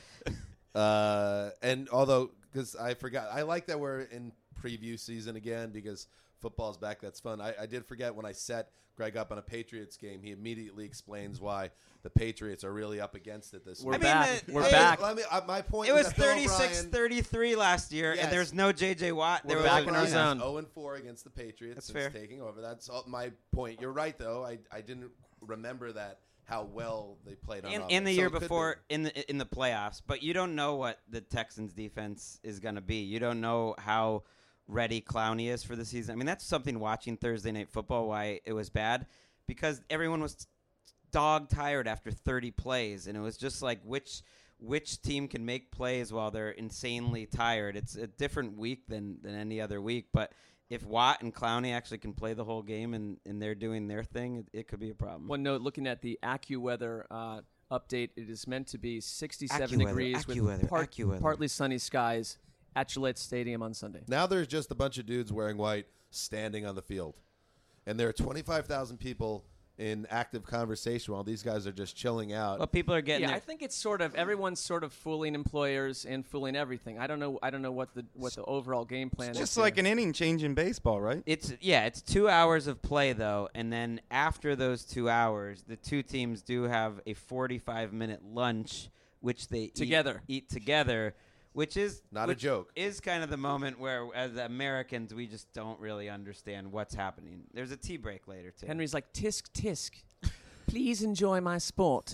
Uh, and although, because I forgot, I like that we're in preview season again because football's back. That's fun. I, I did forget when I set Greg up on a Patriots game, he immediately explains why the Patriots are really up against it this We're week. I mean, back. the- We're hey, back. Let me, uh, my point It is was that Bill thirty-six O'Brien- thirty-three last year, Yes. and there's no J J Watt. We're There back was, in our you know, zone. oh and four against the Patriots That's since fair. taking over. That's all my point. You're right, though. I, I didn't remember that how well they played on in, offense. in the So year it could before be. in the in the playoffs, but you don't know what the Texans defense is going to be. You don't know how ready Clowney is for the season. I mean, that's something watching Thursday Night Football why it was bad, because everyone was dog tired after thirty plays, and it was just like which which team can make plays while they're insanely tired. It's a different week than than any other week, but if Watt and Clowney actually can play the whole game and, and they're doing their thing, it, it could be a problem. One note, looking at the AccuWeather uh, update, it is meant to be sixty-seven AccuWeather, degrees with AccuWeather, part- AccuWeather. partly sunny skies at Gillette Stadium on Sunday. Now there's just a bunch of dudes wearing white standing on the field. And there are twenty-five thousand people in active conversation while these guys are just chilling out. Well, people are getting Yeah, their, I think it's sort of everyone's sort of fooling employers and fooling everything. I don't know. I don't know what the what the overall game plan is. Just here. like an inning change in baseball, right? It's yeah, it's two hours of play though, and then after those two hours, the two teams do have a forty-five minute lunch, which they eat- Together. eat, together, which is Not a which joke. Is kind of the moment where, as Americans, we just don't really understand what's happening. There's a tea break later too. Henry's like tisk tisk. Please enjoy my sport.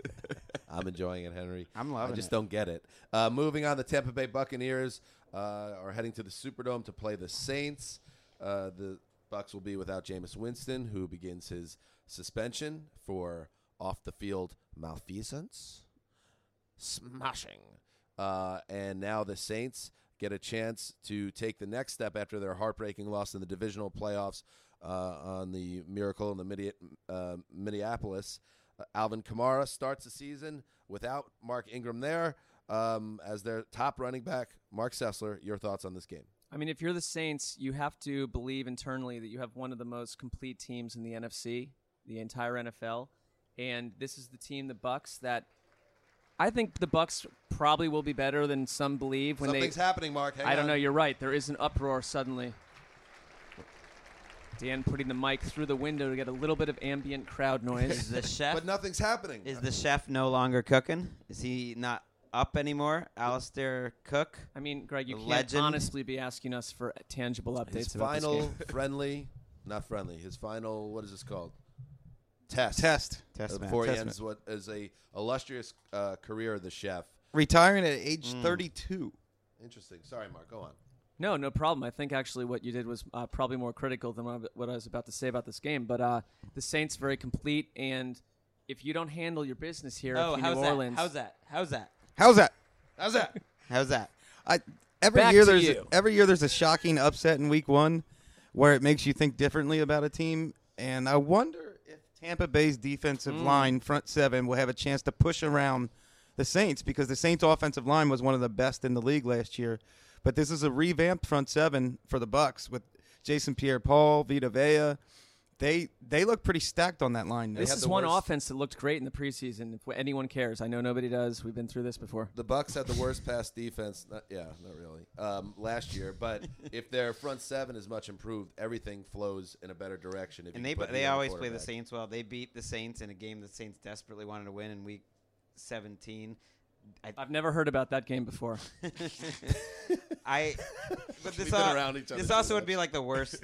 I'm enjoying it, Henry. I'm loving I just it. don't get it. Uh, moving on, the Tampa Bay Buccaneers uh, are heading to the Superdome to play the Saints. Uh, the Bucs will be without Jameis Winston, who begins his suspension for off-the-field malfeasance. Smashing. Uh, and now the Saints get a chance to take the next step after their heartbreaking loss in the divisional playoffs uh, on the Miracle in the Midi- uh, Minneapolis. Uh, Alvin Kamara starts the season without Mark Ingram there um, as their top running back. Mark Sessler, your thoughts on this game? I mean, if you're the Saints, you have to believe internally that you have one of the most complete teams in the N F C, the entire N F L, and this is the team, the Bucs, that I think the Bucs probably will be better than some believe when Something's they. happening, Mark. Hang I don't on. know. You're right. There is an uproar suddenly. Dan putting the mic through the window to get a little bit of ambient crowd Is noise. the chef But nothing's happening. is the chef no longer cooking? Is he not up anymore? Alistair Cook. I mean, Greg, you The can't legend. honestly be asking us for tangible updates his about final this game. friendly, not friendly, his final, what is this called? Test. Test. Test Uh, match. before he Test ends what is a illustrious uh, career of the chef. Retiring at age Mm. thirty-two. Interesting. Sorry, Mark. Go on. No, no problem. I think actually what you did was uh, probably more critical than what I, what I was about to say about this game. But uh, the Saints very complete, and if you don't handle your business here, Oh, if you're how's New that? Orleans, How's that? How's that? How's that? How's that? How's that? I every Back year to there's you. a, every year there's a shocking upset in week one where it makes you think differently about a team, and I wonder if Tampa Bay's defensive Mm. line front seven will have a chance to push around the Saints, because the Saints offensive line was one of the best in the league last year. But this is a revamped front seven for the Bucs with Jason Pierre-Paul, Vita Vea. They they look pretty stacked on that line. this had is the one worst- offense that looked great in the preseason. If anyone cares, I know nobody does. We've been through this before. The Bucks had the worst pass defense. Not, yeah, not really. Um, last year, but if their front seven is much improved, everything flows in a better direction. If And you they put they me on always play the quarterback. Saints well. They beat the Saints in a game the Saints desperately wanted to win in week seventeen. I've never heard about that game before. I but this We've been al- around each other this too also would much. be like the worst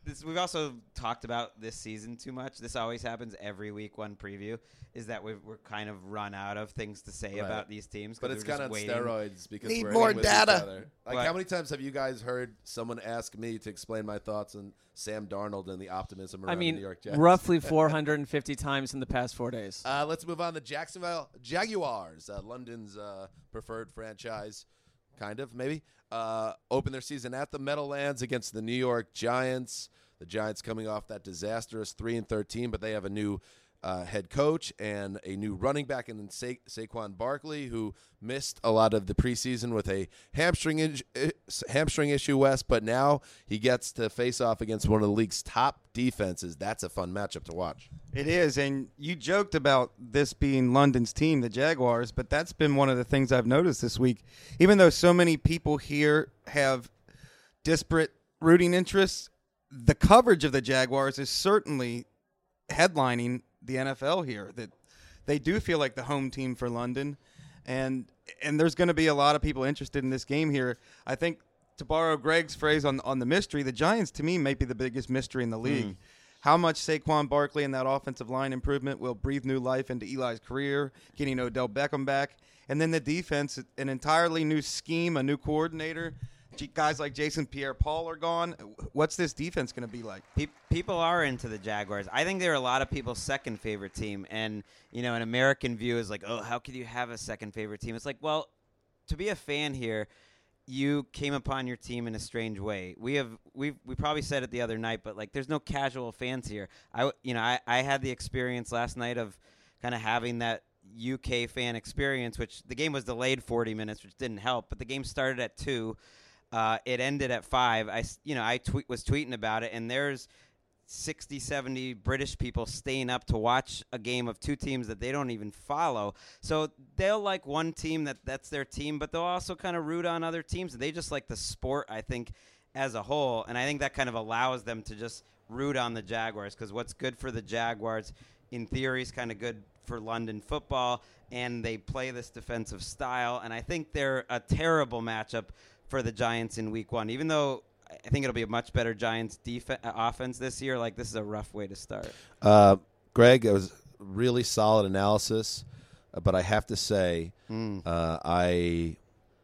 this, we've also talked about this season too much. This always happens every week one preview. Is that we've, we're kind of run out of things to say Right. about these teams. 'cause But it's we're kind just of waiting. steroids because Need we're more hitting with data. each other. Like, What? how many times have you guys heard someone ask me to explain my thoughts on Sam Darnold and the optimism around I mean, the New York Jets? roughly four hundred fifty times in the past four days. Uh, let's move on to Jacksonville Jaguars, uh, London's uh, preferred franchise, kind of, maybe. Uh, open their season at the Meadowlands against the New York Giants. The Giants coming off that disastrous three and thirteen, but they have a new uh, head coach and a new running back in Sa- Saquon Barkley, who missed a lot of the preseason with a hamstring in- hamstring issue, Wes, but now he gets to face off against one of the league's top defenses. That's a fun matchup to watch. It is, and you joked about this being London's team, the Jaguars, but that's been one of the things I've noticed this week. Even though so many people here have disparate rooting interests, the coverage of the Jaguars is certainly headlining the N F L here. That they do feel like the home team for London, and and there's going to be a lot of people interested in this game here. I think, to borrow Greg's phrase on on the mystery, the Giants to me may be the biggest mystery in the league. Mm. How much Saquon Barkley and that offensive line improvement will breathe new life into Eli's career, getting Odell Beckham back, and then the defense, an entirely new scheme, a new coordinator. G- Guys like Jason Pierre-Paul are gone. What's this defense going to be like? Pe- people are into the Jaguars. I think they're a lot of people's second favorite team. And, you know, an American view is like, oh, how could you have a second favorite team? It's like, well, to be a fan here, you came upon your team in a strange way. We have we we probably said it the other night, but like, there's no casual fans here. I you know I, I had the experience last night of kind of having that U K fan experience, which the game was delayed forty minutes, which didn't help. But the game started at two. Uh, it ended at five. I, s- you know, I tweet, was tweeting about it, and there's sixty, seventy British people staying up to watch a game of two teams that they don't even follow. So they'll like one team that that's their team, but they'll also kind of root on other teams. They just like the sport, I think, as a whole, and I think that kind of allows them to just root on the Jaguars, because what's good for the Jaguars, in theory, is kind of good for London football, and they play this defensive style, and I think they're a terrible matchup for the Giants in week one. Even though I think it'll be a much better Giants def- uh, offense this year, like, this is a rough way to start. Uh, Greg, it was really solid analysis, uh, but I have to say, Mm. uh, I,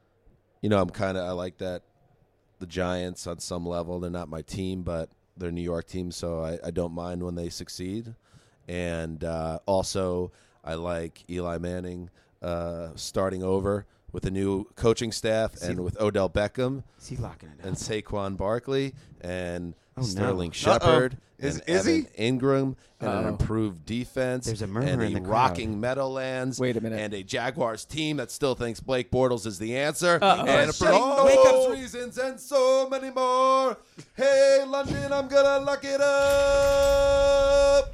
you know, I'm kind of, I like that the Giants on some level, they're not my team, but they're a New York team, so I, I don't mind when they succeed. And uh, also, I like Eli Manning uh, starting over with a new coaching staff See- and with Odell Beckham Is he locking it and up? Saquon Barkley and Oh, no. Sterling Uh-oh. Shepard Is- and is he? Evan Ingram and an Uh-oh. improved defense There's a murmur and a in the crowd. rocking Meadowlands Wait a minute. and a Jaguars team that still thinks Blake Bortles is the answer Uh-oh. and for Shing, all wake up. those reasons and so many more. Hey, London, I'm gonna lock it up.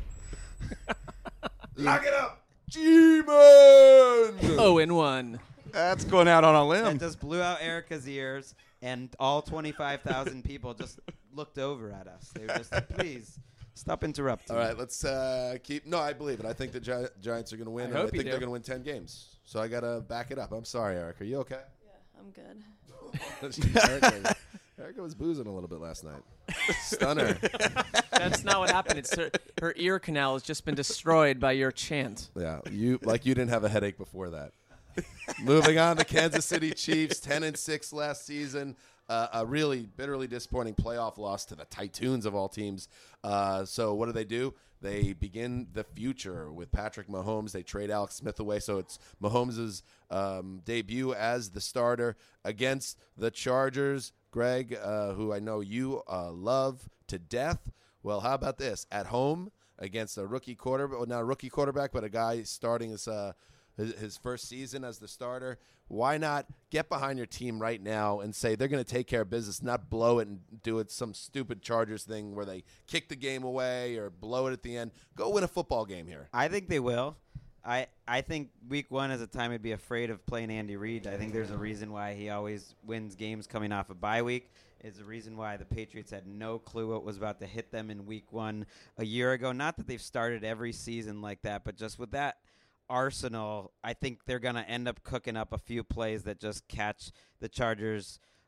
Lock it up, G-Man. Oh, and one. That's going out on a That limb. just blew out Erica's ears, and all twenty-five thousand people just looked over at us. They were just like, please, stop interrupting. All right, let's uh, keep. No, I believe it. I think the Gi- Giants are going to win, I and I hope you think they're do. going to win ten games. So I got to back it up. I'm sorry, Eric. Are you okay? Yeah, I'm good. Erica, Erica was boozing a little bit last night. Stunner. That's not what happened. It's her, her ear canal has just been destroyed by your chant. Yeah, you like you didn't have a headache before that. Moving on, the Kansas City Chiefs, ten and six last season. Uh, a really bitterly disappointing playoff loss to the Titans of all teams. Uh, so what do they do? They begin the future with Patrick Mahomes. They trade Alex Smith away, so it's Mahomes' um, debut as the starter against the Chargers. Greg, uh, who I know you uh, love to death. Well, how about this? At home against a rookie quarterback, well, not a rookie quarterback, but a guy starting his, uh, his his first season as the starter. Why not get behind your team right now and say they're going to take care of business, not blow it and do it some stupid Chargers thing where they kick the game away or blow it at the end. Go win a football game here. I think they will. I I think week one is a time to be afraid of playing Andy Reid. I think there's a reason why he always wins games coming off a bye week. It's a reason why the Patriots had no clue what was about to hit them in week one a year ago. Not that they've started every season like that, but just with that arsenal, I think they're going to end up cooking up a few plays that just catch the Chargers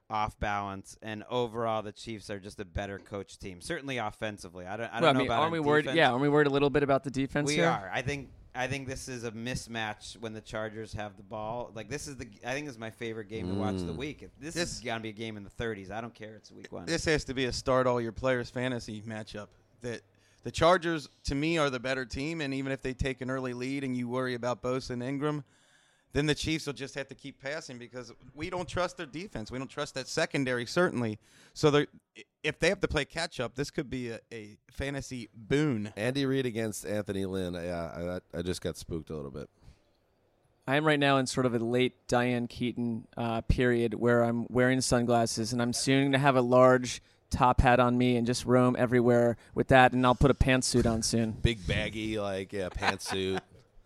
off balance, and overall the Chiefs are just a better coach team. Certainly offensively. I don't. I don't well, know I mean, about aren't we on worried? defense. Yeah, aren't we worried a little bit about the defense We here? are. I think. I think this is a mismatch when the Chargers have the ball. Like this is the. I think this is my favorite game to watch of the Mm. week. This, This- is gonna be a game in the thirties. I don't care. It's week one. This has to be a start all your players fantasy matchup. That the Chargers, to me, are the better team, and even if they take an early lead and you worry about Bosa and Ingram, then the Chiefs will just have to keep passing because we don't trust their defense. We don't trust that secondary, certainly. So they're- if they have to play catch-up, this could be a, a fantasy boon. Andy Reid against Anthony Lynn. Yeah, I, I just got spooked a little bit. I am right now in sort of a late Diane Keaton uh, period where I'm wearing sunglasses and I'm soon to have a large top hat on me and just roam everywhere with that, and I'll put a pantsuit on soon. Big baggy, like yeah, pantsuit.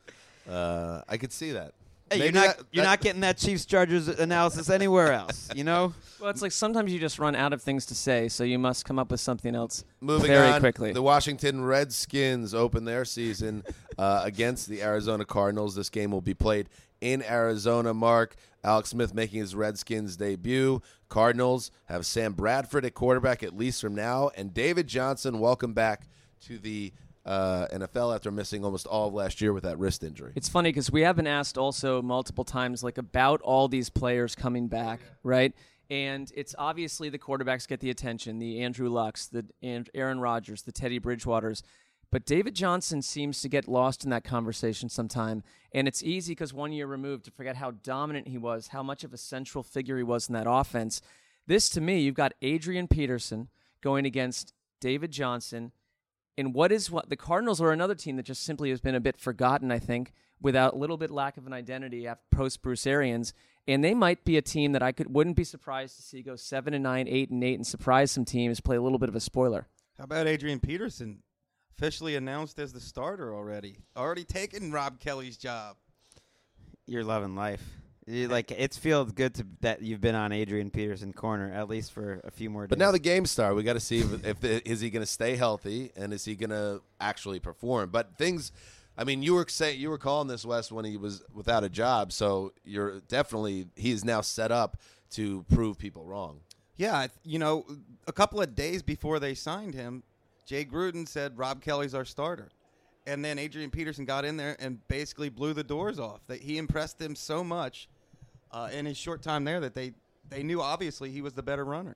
uh, I could see that. Hey, you're Maybe not. that- you're that- not getting that Chiefs Chargers analysis anywhere else. You know. Well, it's like sometimes you just run out of things to say, so you must come up with something else Moving very on, quickly. the Washington Redskins open their season uh, against the Arizona Cardinals. This game will be played in Arizona. Mark, Alex Smith making his Redskins debut. Cardinals have Sam Bradford at quarterback at least from now, and David Johnson, welcome back to the uh, N F L after missing almost all of last year with that wrist injury. It's funny because we have been asked also multiple times like about all these players coming back, right? And it's obviously the quarterbacks get the attention, the Andrew Lucks, the Aaron Rodgers, the Teddy Bridgewaters. But David Johnson seems to get lost in that conversation sometime. And it's easy because one year removed to forget how dominant he was, how much of a central figure he was in that offense. This, to me, you've got Adrian Peterson going against David Johnson. And what is what the Cardinals are another team that just simply has been a bit forgotten, I think, without a little bit lack of an identity after post Bruce Arians. And they might be a team that I could wouldn't be surprised to see go seven and nine, eight and eight, and surprise some teams, play a little bit of a spoiler. How about Adrian Peterson, officially announced as the starter already? Already taken Rob Kelly's job. You're loving life. You, like it feels good to that you've been on Adrian Peterson corner at least for a few more days. But now the games start. We got to see if, if the, is he going to stay healthy and is he going to actually perform. But things, I mean, you were saying you were calling this West when he was without a job, so you're definitely he is now set up to prove people wrong. Yeah, you know, a couple of days before they signed him, Jay Gruden said Rob Kelly's our starter. And then Adrian Peterson got in there and basically blew the doors off. That he impressed them so much uh, in his short time there that they, they knew obviously he was the better runner.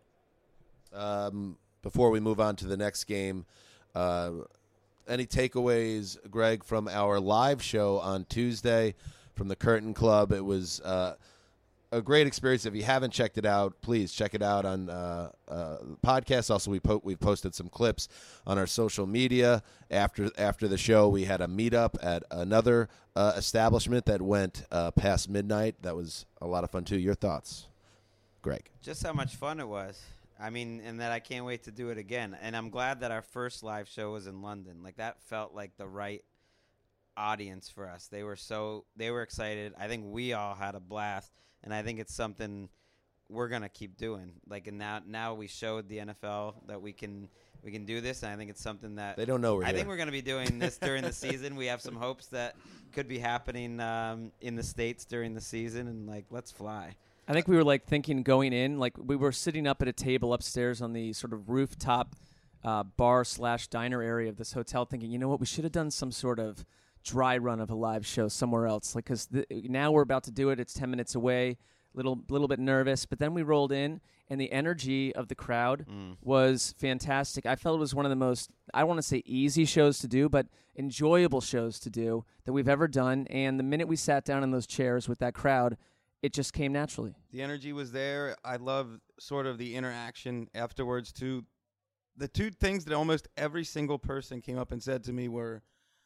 Um, before we move on to the next game, uh, any takeaways, Greg, from our live show on Tuesday from the Curtain Club? It was uh, a great experience. If you haven't checked it out, please check it out on uh, uh, the podcast. Also, we po- we've posted some clips on our social media. After after the show, we had a meetup at another uh, establishment that went uh, past midnight. That was a lot of fun, too. Your thoughts, Greg? Just how much fun it was. I mean, and that I can't wait to do it again. And I'm glad that our first live show was in London. Like that felt like the right audience for us. They were so they were excited. I think we all had a blast, and I think it's something we're gonna keep doing. Like, and now now we showed the N F L that we can we can do this, and I think it's something that They don't know we're I here. think we're gonna be doing this during the season. We have some hopes that could be happening um, in the States during the season, and like let's fly. I think we were like thinking going in, like we were sitting up at a table upstairs on the sort of rooftop uh, bar slash diner area of this hotel, thinking, you know what, we should have done some sort of dry run of a live show somewhere else, like because th- now we're about to do it. It's ten minutes away. Little little bit nervous, but then we rolled in, and the energy of the crowd Mm. was fantastic. I felt it was one of the most, I don't want to say easy shows to do, but enjoyable shows to do that we've ever done. And the minute we sat down in those chairs with that crowd, it just came naturally. The energy was there. I love sort of the interaction afterwards, too. The two things that almost every single person came up and said to me were,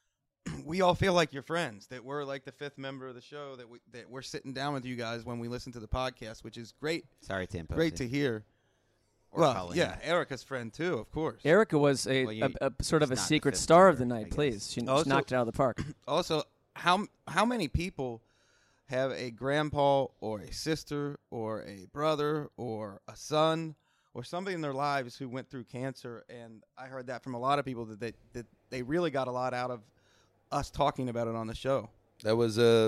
we all feel like you're friends, that we're like the fifth member of the show, that, we, that we're sitting down with you guys when we listen to the podcast, which is great, Sorry, Tim. great to hear. Or well, Colleen. yeah, Erica's friend, too, of course. Erica was a, Well, you- a, a sort of a she's not the secret fifth star of member, the I night. guess. Please, she, she Also- knocked it out of the park. Also, how how many people have a grandpa or a sister or a brother or a son or somebody in their lives who went through cancer? And I heard that from a lot of people that they, that they really got a lot out of us talking about it on the show. That was a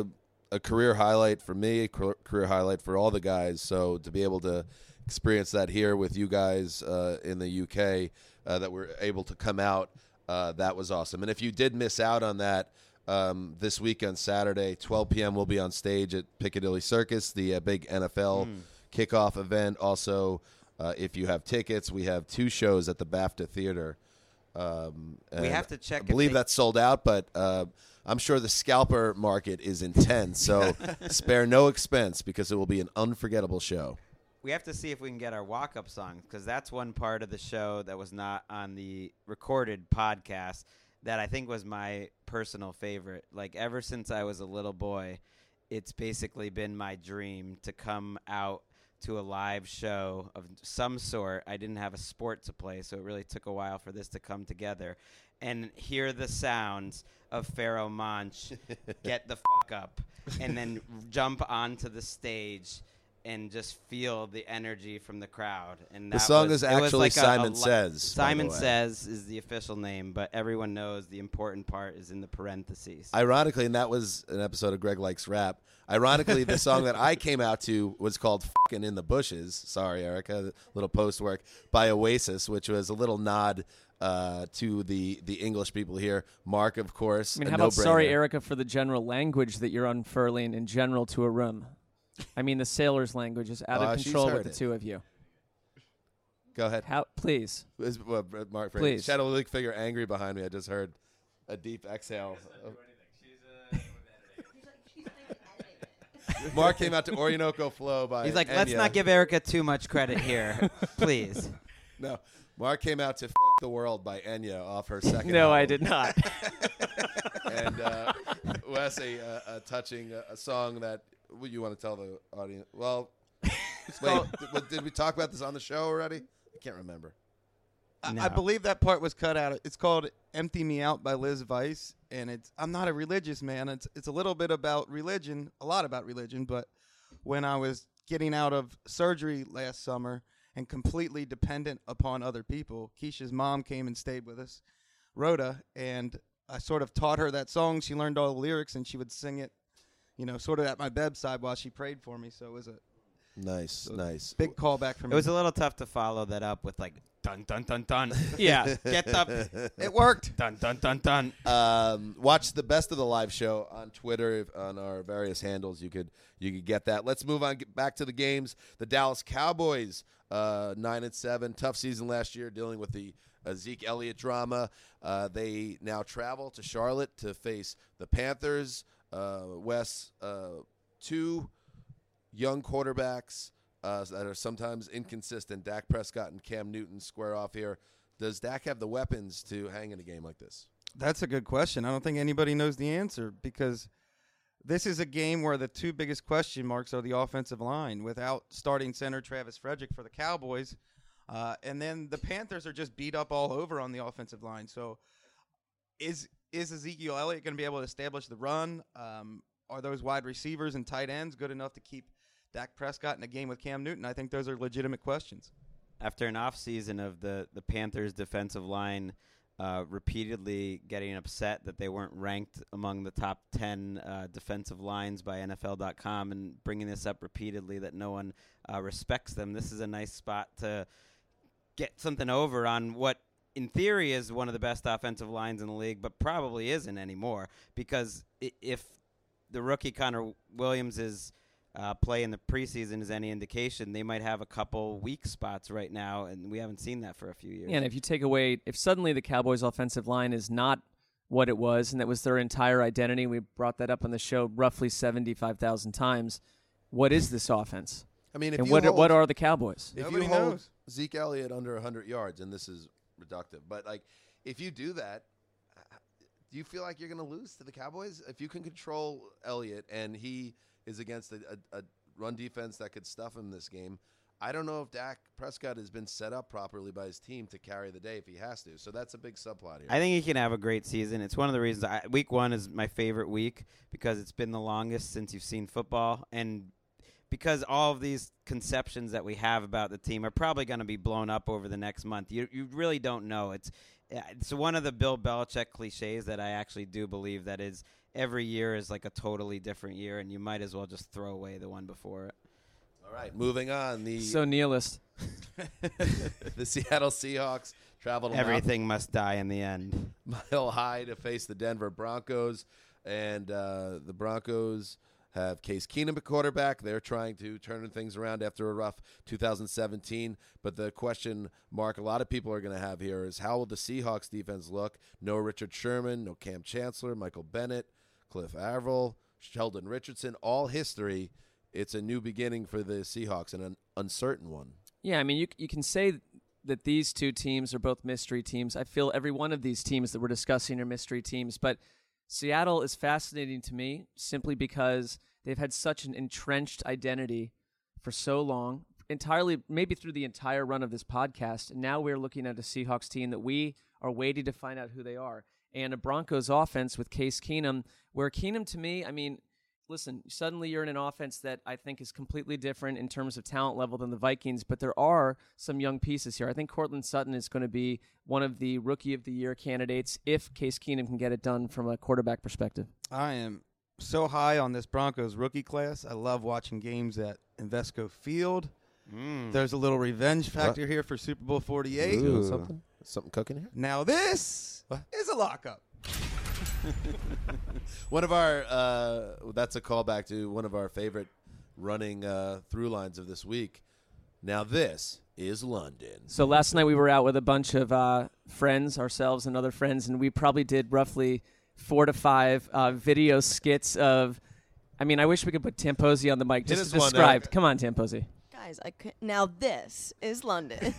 a career highlight for me, a career highlight for all the guys. So to be able to experience that here with you guys uh, in the U K, uh, that we're able to come out, uh, that was awesome. And if you did miss out on that, um, this weekend, Saturday, twelve p.m., we'll be on stage at Piccadilly Circus, the uh, big N F L mm. kickoff event. Also, uh, if you have tickets, we have two shows at the BAFTA Theater. Um, we have to check. I believe they- that's sold out, but uh, I'm sure the scalper market is intense. So spare no expense because it will be an unforgettable show. We have to see if we can get our walk-up songs, because that's one part of the show that was not on the recorded podcast that I think was my personal favorite. Like, ever since I was a little boy, it's basically been my dream to come out to a live show of some sort. I didn't have a sport to play, so it really took a while for this to come together. And hear the sounds of Pharaoh Monch get the fuck up and then jump onto the stage and just feel the energy from the crowd. And the that song was, is actually like Simon a, a, Says. Simon Says is the official name, but everyone knows the important part is in the parentheses. Ironically, and that was an episode of Greg Likes Rap. Ironically, the song that I came out to was called Fucking in the Bushes. Sorry, Erica. A little post work by Oasis, which was a little nod uh, to the, the English people here. Mark, of course. I mean, a how about no-brainer. sorry, Erica, for the general language that you're unfurling in general to a room? I mean, the sailor's language is out Uh, of she's control heard with the it. two of you. Go ahead. How? Please. Is, uh, Mark, Please. Shadow League figure angry behind me. I just heard a deep exhale. Mark came out to Orinoco Flow by He's like, Enya. let's not give Erica too much credit here, please. No, Mark came out to F*** the World by Enya off her second No, I album. did not. And uh, Wes, a, uh, a touching uh, a song that well, you want to tell the audience. Well, wait, did, did we talk about this on the show already? I can't remember. I, No. I believe that part was cut out. It's called "Empty Me Out" by Liz Weiss, and it's. I'm not a religious man. It's it's a little bit about religion, a lot about religion. But when I was getting out of surgery last summer and completely dependent upon other people, Keisha's mom came and stayed with us, Rhoda, and I sort of taught her that song. She learned all the lyrics, and she would sing it, you know, sort of at my bedside while she prayed for me. So it was a Nice, so nice. big callback for me. It was a little tough to follow that up with like dun dun dun dun. Yeah. Get up. It worked. Dun dun dun dun. Um, watch the best of the live show on Twitter, on our various handles. You could you could get that. Let's move on get back to the games. The Dallas Cowboys, uh, nine and seven, tough season last year, dealing with the uh, Zeke Elliott drama. Uh, they now travel to Charlotte to face the Panthers. Uh, Wes, uh, two young quarterbacks uh, that are sometimes inconsistent. Dak Prescott and Cam Newton square off here. Does Dak have the weapons to hang in a game like this? That's a good question. I don't think anybody knows the answer because this is a game where the two biggest question marks are the offensive line without starting center Travis Frederick for the Cowboys. Uh, and then the Panthers are just beat up all over on the offensive line. So is is Ezekiel Elliott going to be able to establish the run? Um, are those wide receivers and tight ends good enough to keep Dak Prescott in a game with Cam Newton? I think those are legitimate questions. After an offseason of the, the Panthers' defensive line uh, repeatedly getting upset that they weren't ranked among the top ten uh, defensive lines by N F L dot com and bringing this up repeatedly that no one uh, respects them, this is a nice spot to get something over on what in theory is one of the best offensive lines in the league, but probably isn't anymore because i- if the rookie Connor Williams is uh, play in the preseason is any indication, they might have a couple weak spots right now, and we haven't seen that for a few years. Yeah, and if you take away, if suddenly the Cowboys' offensive line is not what it was, and that was their entire identity, we brought that up on the show roughly seventy-five thousand times, what is this offense? I mean, if and you what, hold, are, what are the Cowboys? if Nobody you hold knows. Zeke Elliott under one hundred yards, and this is reductive, but like if you do that, uh, do you feel like you're going to lose to the Cowboys? If you can control Elliott and he is against a, a, a run defense that could stuff him this game, I don't know if Dak Prescott has been set up properly by his team to carry the day if he has to. So that's a big subplot here. I think he can have a great season. It's one of the reasons I, week one is my favorite week because it's been the longest since you've seen football, and because all of these conceptions that we have about the team are probably going to be blown up over the next month. You you really don't know. It's Yeah, it's one of the Bill Belichick cliches that I actually do believe that is every year is like a totally different year, and you might as well just throw away the one before it. All right, moving on. The So nihilist. the Seattle Seahawks traveled Everything must die in the end. Mile High to face the Denver Broncos, and uh, the Broncos have Case Keenum at quarterback. They're trying to turn things around after a rough two thousand seventeen. But the question mark a lot of people are going to have here is how will the Seahawks defense look? No Richard Sherman, no Cam Chancellor, Michael Bennett, Cliff Avril, Sheldon Richardson, all history. It's a new beginning for the Seahawks and an uncertain one. Yeah, I mean, you you can say that these two teams are both mystery teams. I feel every one of these teams that we're discussing are mystery teams, but Seattle is fascinating to me simply because they've had such an entrenched identity for so long, entirely maybe through the entire run of this podcast, and now we're looking at a Seahawks team that we are waiting to find out who they are. And a Broncos offense with Case Keenum, where Keenum to me, I mean, listen, suddenly you're in an offense that I think is completely different in terms of talent level than the Vikings, but there are some young pieces here. I think Cortland Sutton is going to be one of the Rookie of the Year candidates if Case Keenum can get it done from a quarterback perspective. I am so high on this Broncos rookie class. I love watching games at Invesco Field. Mm. There's a little revenge factor here for Super Bowl forty-eight. Ooh, something? Something cooking here? Now this What? is a lockup. One of our, uh, that's a callback to one of our favorite running uh, through lines of this week. Now this is London. So last night we were out with a bunch of uh, friends, ourselves and other friends, and we probably did roughly four to five uh, video skits of, I mean, I wish we could put Tamposi on the mic Hit just us to one, describe. Eric. Come on, Tamposi. Guys, I could, now this is London.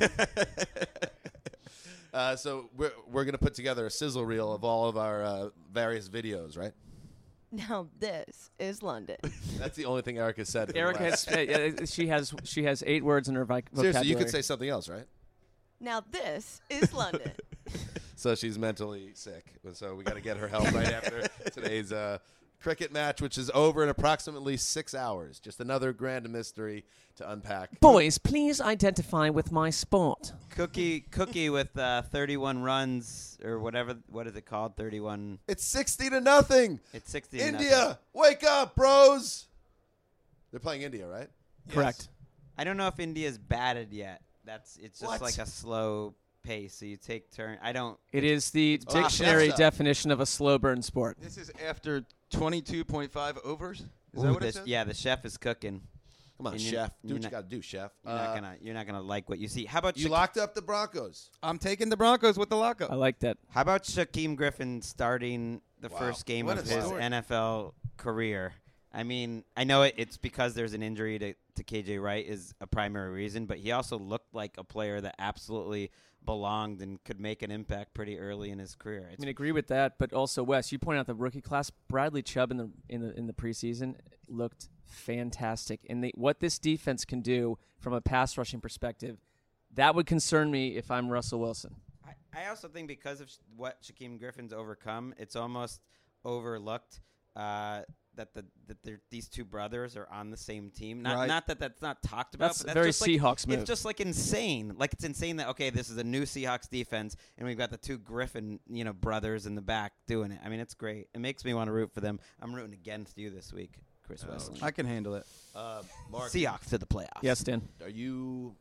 Uh, so we're, we're going to put together a sizzle reel of all of our uh, various videos, right? Now this is London. That's the only thing Erica said. in the Erica last- has, uh, she has she has eight words in her vic- vocabulary. Seriously, you could say something else, right? Now this is London. So she's mentally sick. So we got to get her help right after today's uh, cricket match, which is over in approximately six hours. Just another grand mystery to unpack. Boys, please identify with my sport. Cookie Cookie with uh, thirty-one runs or whatever. What is it called? thirty-one. It's sixty to nothing. It's sixty. to India, nothing. wake up, bros. They're playing India, right? Correct. I don't know if India's batted yet. That's it's just What? like a slow pace. So you take turn. I don't. It is the Oh, dictionary that's a- definition of a slow burn sport. This is after twenty-two point five overs. Is Ooh, that what the- it says? Yeah, the chef is cooking. Come on, And you- chef. Do you're what you not- got to do, chef. You're Uh, not gonna. You're not gonna like what you see. How about you Shaq- locked up the Broncos. I'm taking the Broncos with the lockup. I like that. How about Shaquem Griffin starting the Wow. first game What of a his story. N F L career? I mean, I know it, it's because there's an injury to, to K J Wright is a primary reason, but he also looked like a player that absolutely belonged and could make an impact pretty early in his career. I It's mean, agree with that, but also Wes, you point out the rookie class. Bradley Chubb in the in the in the preseason looked fantastic, and the, what this defense can do from a pass rushing perspective, that would concern me if I'm Russell Wilson. I, I also think because of sh- what Shaquem Griffin's overcome, it's almost overlooked uh, that the that they're- these two brothers are on the same team. Not Right. not that that's not talked about. That's but a very just like, Seahawks move. It's just like insane. Like it's insane that okay, this is a new Seahawks defense, and we've got the two Griffin, you know, brothers in the back doing it. I mean, it's great. It makes me want to root for them. I'm rooting against you this week, Chris Oh, Wesley. I can handle it. Uh, Mark, Seahawks to the playoffs. Yes, Dan. are you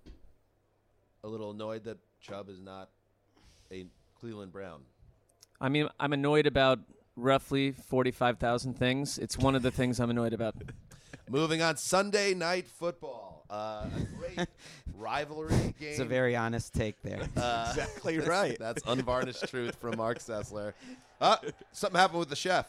a little annoyed that Chubb is not a Cleveland Brown? I mean, I'm annoyed about roughly forty-five thousand things. It's one of the things I'm annoyed about. Moving on, Sunday Night Football. Uh, a great rivalry game. It's a very honest take there. Uh, Exactly that's- right. That's unvarnished truth from Mark Sessler. Uh, something happened with the chef.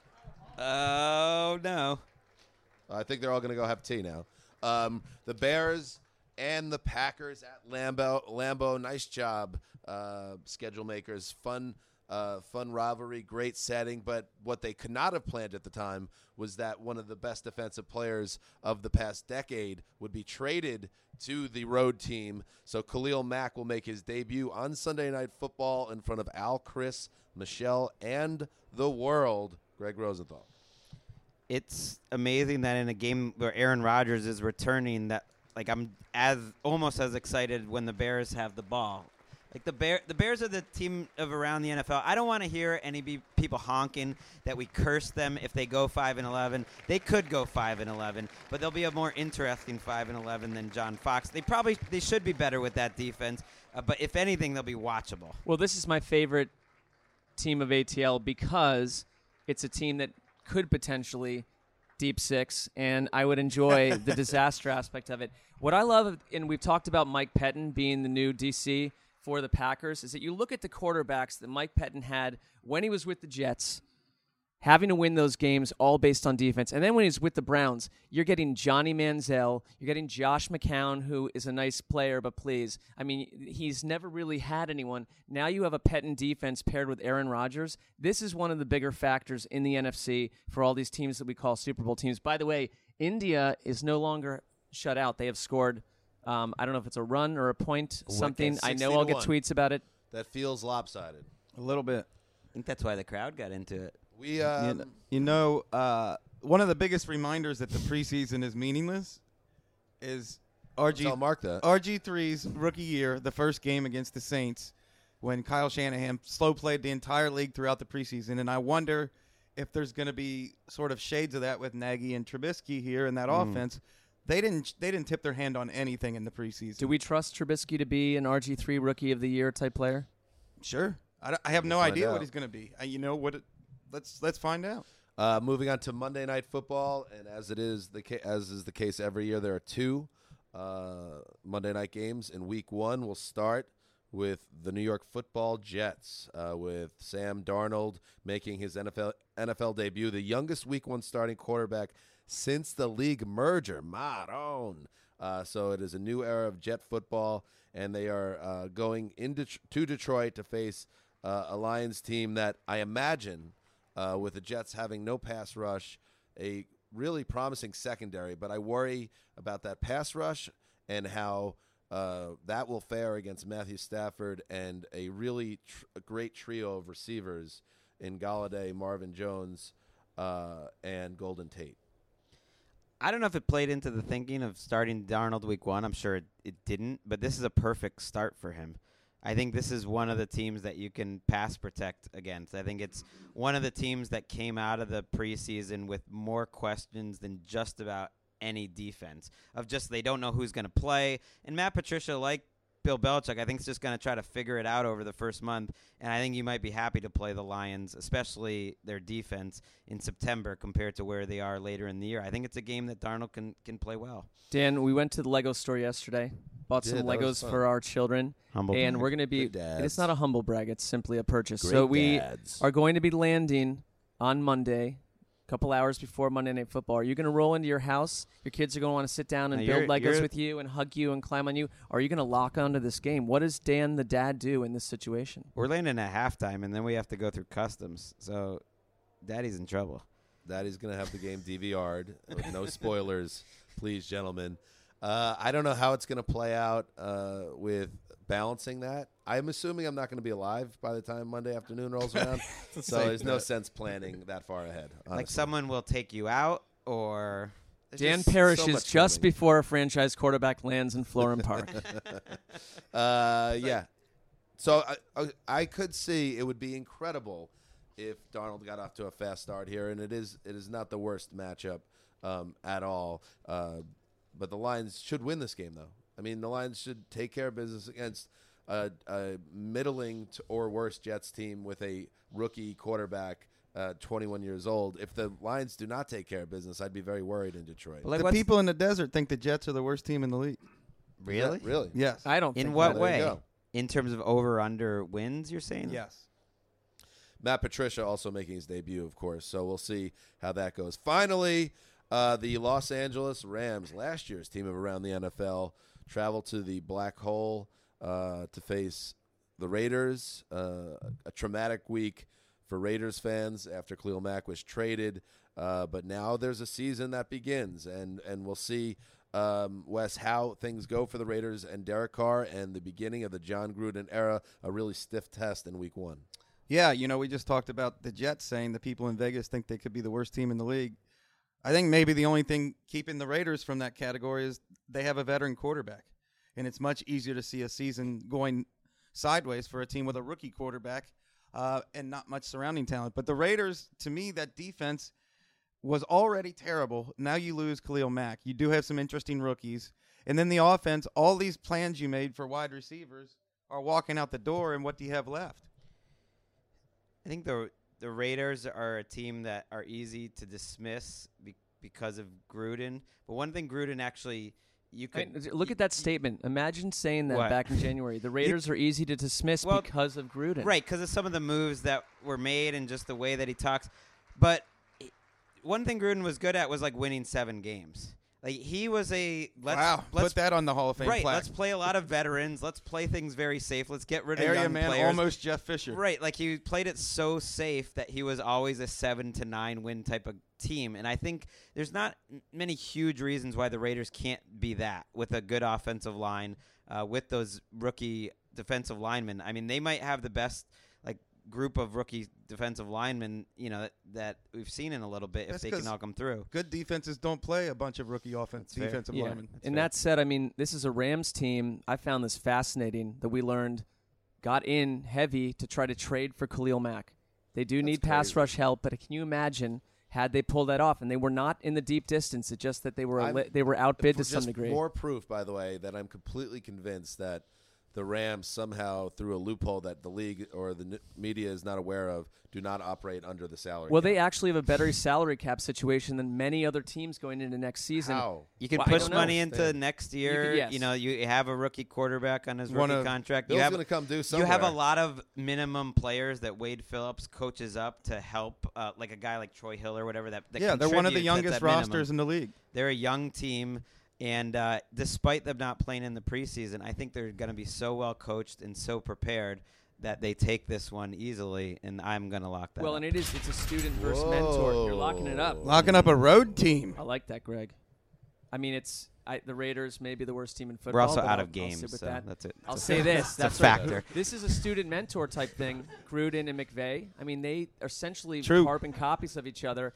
Oh no. I think they're all going to go have tea now. Um, the Bears and the Packers at Lambeau. Lambeau, nice job, uh, schedule makers. Fun, uh, fun rivalry, great setting. But what they could not have planned at the time was that one of the best defensive players of the past decade would be traded to the road team. So Khalil Mack will make his debut on Sunday Night Football in front of Al, Chris, Michelle, and the world. Greg Rosenthal. It's amazing that in a game where Aaron Rodgers is returning, that like I'm as almost as excited when the Bears have the ball. Like the Bear, the Bears are the team of around the N F L. I don't want to hear any be people honking that we curse them if they go five and eleven. They could go five and eleven, but they'll be a more interesting five and eleven than John Fox. They probably they should be better with that defense, uh, but if anything, they'll be watchable. Well, this is my favorite team of A T L because it's a team that could potentially deep six, and I would enjoy the disaster aspect of it. What I love, and we've talked about Mike Pettin being the new D C for the Packers, is that you look at the quarterbacks that Mike Pettin had when he was with the Jets, having to win those games all based on defense. And then when he's with the Browns, you're getting Johnny Manziel, you're getting Josh McCown, who is a nice player, but please, I mean, he's never really had anyone. Now you have a Pettin defense paired with Aaron Rodgers. This is one of the bigger factors in the N F C for all these teams that we call Super Bowl teams. By the way, India is no longer shut out. They have scored, um, I don't know if it's a run or a point, What, something. that's I know sixty I'll to get one. tweets about it. That feels lopsided. A little bit. I think that's why the crowd got into it. We You um, kn- you know, uh, one of the biggest reminders that the preseason is meaningless is R G tell Mark that. R G three's rookie year, the first game against the Saints, when Kyle Shanahan slow played the entire league throughout the preseason. And I wonder if there's going to be sort of shades of that with Nagy and Trubisky here in that offense. They didn't they didn't tip their hand on anything in the preseason. Do we trust Trubisky to be an R G three Rookie of the Year type player? Sure. I, I have no find idea out. what he's going to be. Uh, you know what? It, let's let's find out. Uh, moving on to Monday Night Football, and as it is the ca- as is the case every year, there are two uh, Monday night games. In Week One, we'll start with the New York Football Jets, uh, with Sam Darnold making his N F L N F L debut, the youngest Week One starting quarterback since the league merger. Maron. Uh, so it is a new era of Jet football, and they are uh, going into to Detroit to face uh, a Lions team that I imagine, uh, with the Jets having no pass rush, a really promising secondary, but I worry about that pass rush and how uh, that will fare against Matthew Stafford and a really tr- a great trio of receivers in Galladay, Marvin Jones, uh, and Golden Tate. I don't know if it played into the thinking of starting Darnold week one. I'm sure it, it didn't, but this is a perfect start for him. I think this is one of the teams that you can pass protect against. I think it's one of the teams that came out of the preseason with more questions than just about any defense, of just they don't know who's going to play. And Matt Patricia, like Bill Belichick, I think is just going to try to figure it out over the first month. And I think you might be happy to play the Lions, especially their defense, in September compared to where they are later in the year. I think it's a game that Darnold can, can play well. Dan, we went to the Lego store yesterday, bought Yeah, some that was Legos fun. for our children, Humble and brag. we're going to be. Good dads. It's not a humble brag; it's simply a purchase. Great so we dads. are going to be landing on Monday, a couple hours before Monday Night Football. Are you going to roll into your house? Your kids are going to want to sit down and No, build you're- Legos you're- with you and hug you and climb on you. Or are you going to lock onto this game? What does Dan, the dad, do in this situation? We're landing at halftime, and then we have to go through customs. So Daddy's in trouble. Daddy's going to have the game D V R'd with no spoilers, please, gentlemen. Uh, I don't know how it's going to play out uh, with balancing that. I'm assuming I'm not going to be alive by the time Monday afternoon rolls around. So there's no sense planning that far ahead. Like honestly. someone will take you out, or There's Dan just so perishes much just filming. before a franchise quarterback lands in Florham Park. Uh, yeah. So I, I, I could see it would be incredible if Darnold got off to a fast start here, and it is it is not the worst matchup um, at all. Uh, but the Lions should win this game, though. I mean, the Lions should take care of business against a, a middling to, or worse Jets team with a rookie quarterback, uh, twenty-one years old. If the Lions do not take care of business, I'd be very worried in Detroit. like the what's- people in the desert think the Jets are the worst team in the league. really? Yeah, really? Yes. I don't. In think what there you way? go. In terms of over under wins, you're saying? Yes. Matt Patricia also making his debut, of course, so we'll see how that goes. Finally, uh, the Los Angeles Rams, last year's team of around the N F L, travel to the Black Hole uh, to face the Raiders. Uh, a traumatic week for Raiders fans after Khalil Mack was traded, uh, but now there's a season that begins, and, and we'll see, um, Wes, how things go for the Raiders and Derek Carr and the beginning of the John Gruden era, a really stiff test in week one. Yeah, you know, we just talked about the Jets saying the people in Vegas think they could be the worst team in the league. I think maybe the only thing keeping the Raiders from that category is they have a veteran quarterback. And it's much easier to see a season going sideways for a team with a rookie quarterback uh, and not much surrounding talent. But the Raiders, to me, that defense was already terrible. Now you lose Khalil Mack. You do have some interesting rookies. And then the offense, all these plans you made for wide receivers are walking out the door, and what do you have left? I think the the Raiders are a team that are easy to dismiss be, because of Gruden. But one thing Gruden actually, you I could mean, look at that statement. Imagine saying that What? back in January. The Raiders are easy to dismiss Well, because of Gruden. right, because of some of the moves that were made and just the way that he talks. But he- one thing Gruden was good at was like winning seven games. Like he was a let's wow, let's put that on the Hall of Fame right. plaque. Let's play a lot of veterans. Let's play things very safe. Let's get rid of Area young man, players. almost Jeff Fisher. Right, like he played it so safe that he was always a seven to nine win type of team, and I think there's not m- many huge reasons why the Raiders can't be that with a good offensive line, uh, with those rookie defensive linemen. I mean, they might have the best like group of rookie defensive linemen, you know, that, that we've seen in a little bit That's if they can 'cause all come through. Good defenses don't play a bunch of rookie offense That's fair. defensive Yeah. linemen. And fair. that said, I mean, this is a Rams team. I found this fascinating that we learned got in heavy to try to trade for Khalil Mack. They do need pass crazy. rush help, but can you imagine had they pulled that off? And they were not in the deep distance. It's just that they were a I'm- li- they were outbid For to some just degree. More proof, by the way, that I'm completely convinced that the Rams somehow, through a loophole that the league or the n- media is not aware of, do not operate under the salary Well, cap. they actually have a better salary cap situation than many other teams going into next season. How? You can Well, I push don't know. money into They- next You year. could- yes. You know, you have a rookie quarterback on his One rookie of- contract. Bill's you have going to come do You somewhere. have a lot of minimum players that Wade Phillips coaches up to help, uh, like a guy like Troy Hill or whatever. That, that Yeah, they're one of the contributes at youngest that minimum. rosters in the league. They're a young team, and uh, despite them not playing in the preseason, I think they're going to be so well coached and so prepared that they take this one easily, and I'm going to lock that Well, up. and it is it's a student versus mentor. You're locking it up. Locking up a road team. I like that, Greg. I mean, it's I, the Raiders may be the worst team in football. We're also but out I'll- of I'll games, sit with so that. that's it. I'll It's a- say this. it's a That's right. factor. This is a student mentor type thing. Gruden and McVay. I mean, they are essentially True. carbon copies of each other.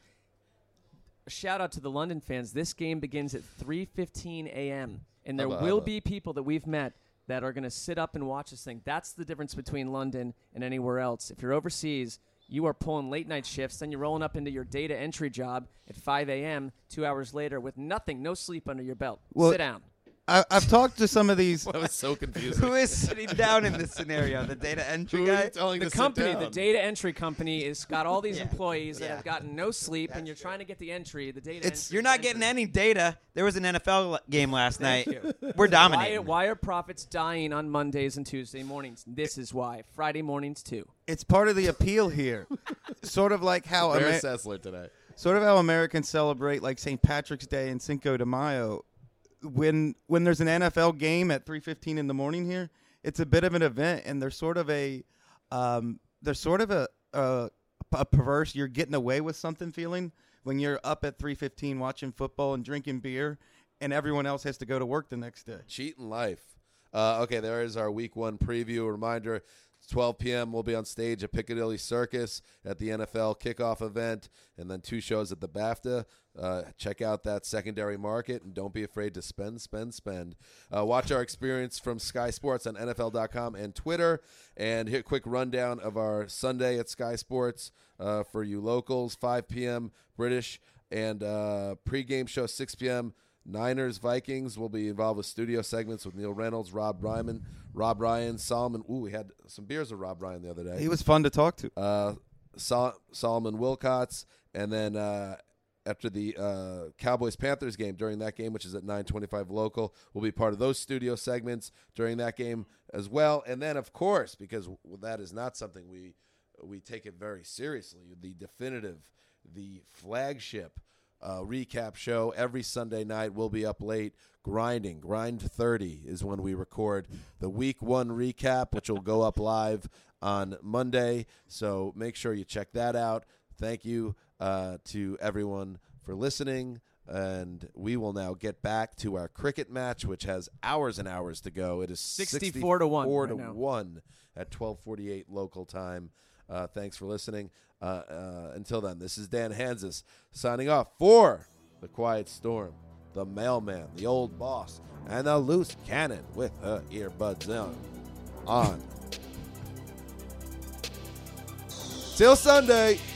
A shout out to the London fans. This game begins at three fifteen a.m. and there Hubba, will hubba. be people that we've met that are going to sit up and watch this thing. That's the difference between London and anywhere else. If you're overseas, you are pulling late night shifts, then you're rolling up into your data entry job at five a.m. two hours later with nothing, no sleep under your belt. Well, Sit down. I, I've talked to some of these. That was so confusing. Who is sitting down in this scenario? The data entry Who are guy? you telling The to sit company, down? the data entry company, has got all these Yeah. employees that Yeah. have gotten no sleep, and you're trying to get the entry. The data. It's- entry You're not entry. getting any data. There was an N F L l- game last Thank night. you. We're Why, dominating. why are profits dying on Mondays and Tuesday mornings? This is why. Friday mornings too. It's part of the appeal here. Sort of like how Bear Amer- Sessler today. sort of how Americans celebrate like Saint Patrick's Day and Cinco de Mayo. When when there's an N F L game at three fifteen in the morning here, it's a bit of an event, and there's sort of a um, there's sort of a, a a perverse you're getting away with something feeling when you're up at three fifteen watching football and drinking beer, and everyone else has to go to work the next day. Cheating life. Uh, okay, there is our week one preview. A reminder, twelve p.m. we'll be on stage at Piccadilly Circus at the N F L kickoff event, and then two shows at the BAFTA. Uh, check out that secondary market, and don't be afraid to spend, spend, spend. Uh, watch our experience from Sky Sports on N F L dot com and Twitter. And here, quick rundown of our Sunday at Sky Sports uh, for you locals, five p.m. British, and uh, pregame show six p.m. Niners, Vikings. Will be involved with studio segments with Neil Reynolds, Rob Ryman, Rob Ryan, Solomon. Ooh, we had some beers with Rob Ryan the other day. He was fun to talk to. Uh, Sol- Solomon Wilcots, and then uh, after the uh, Cowboys-Panthers game, during that game, which is at nine twenty-five local, we'll be part of those studio segments during that game as well. And then, of course, because w- that is not something we we take it very seriously, the definitive, the flagship uh, recap show every Sunday night. We'll be up late grinding. Grind thirty is when we record the week one recap, which will go up live on Monday. So make sure you check that out. Thank you uh, to everyone for listening. And we will now get back to our cricket match, which has hours and hours to go. It is sixty-four to one sixty-four right to now. one at twelve forty-eight local time. Uh, thanks for listening. Uh, uh, until then, this is Dan Hansis signing off for The Quiet Storm, the mailman, the old boss, and the loose cannon with her earbuds on. On Till Sunday.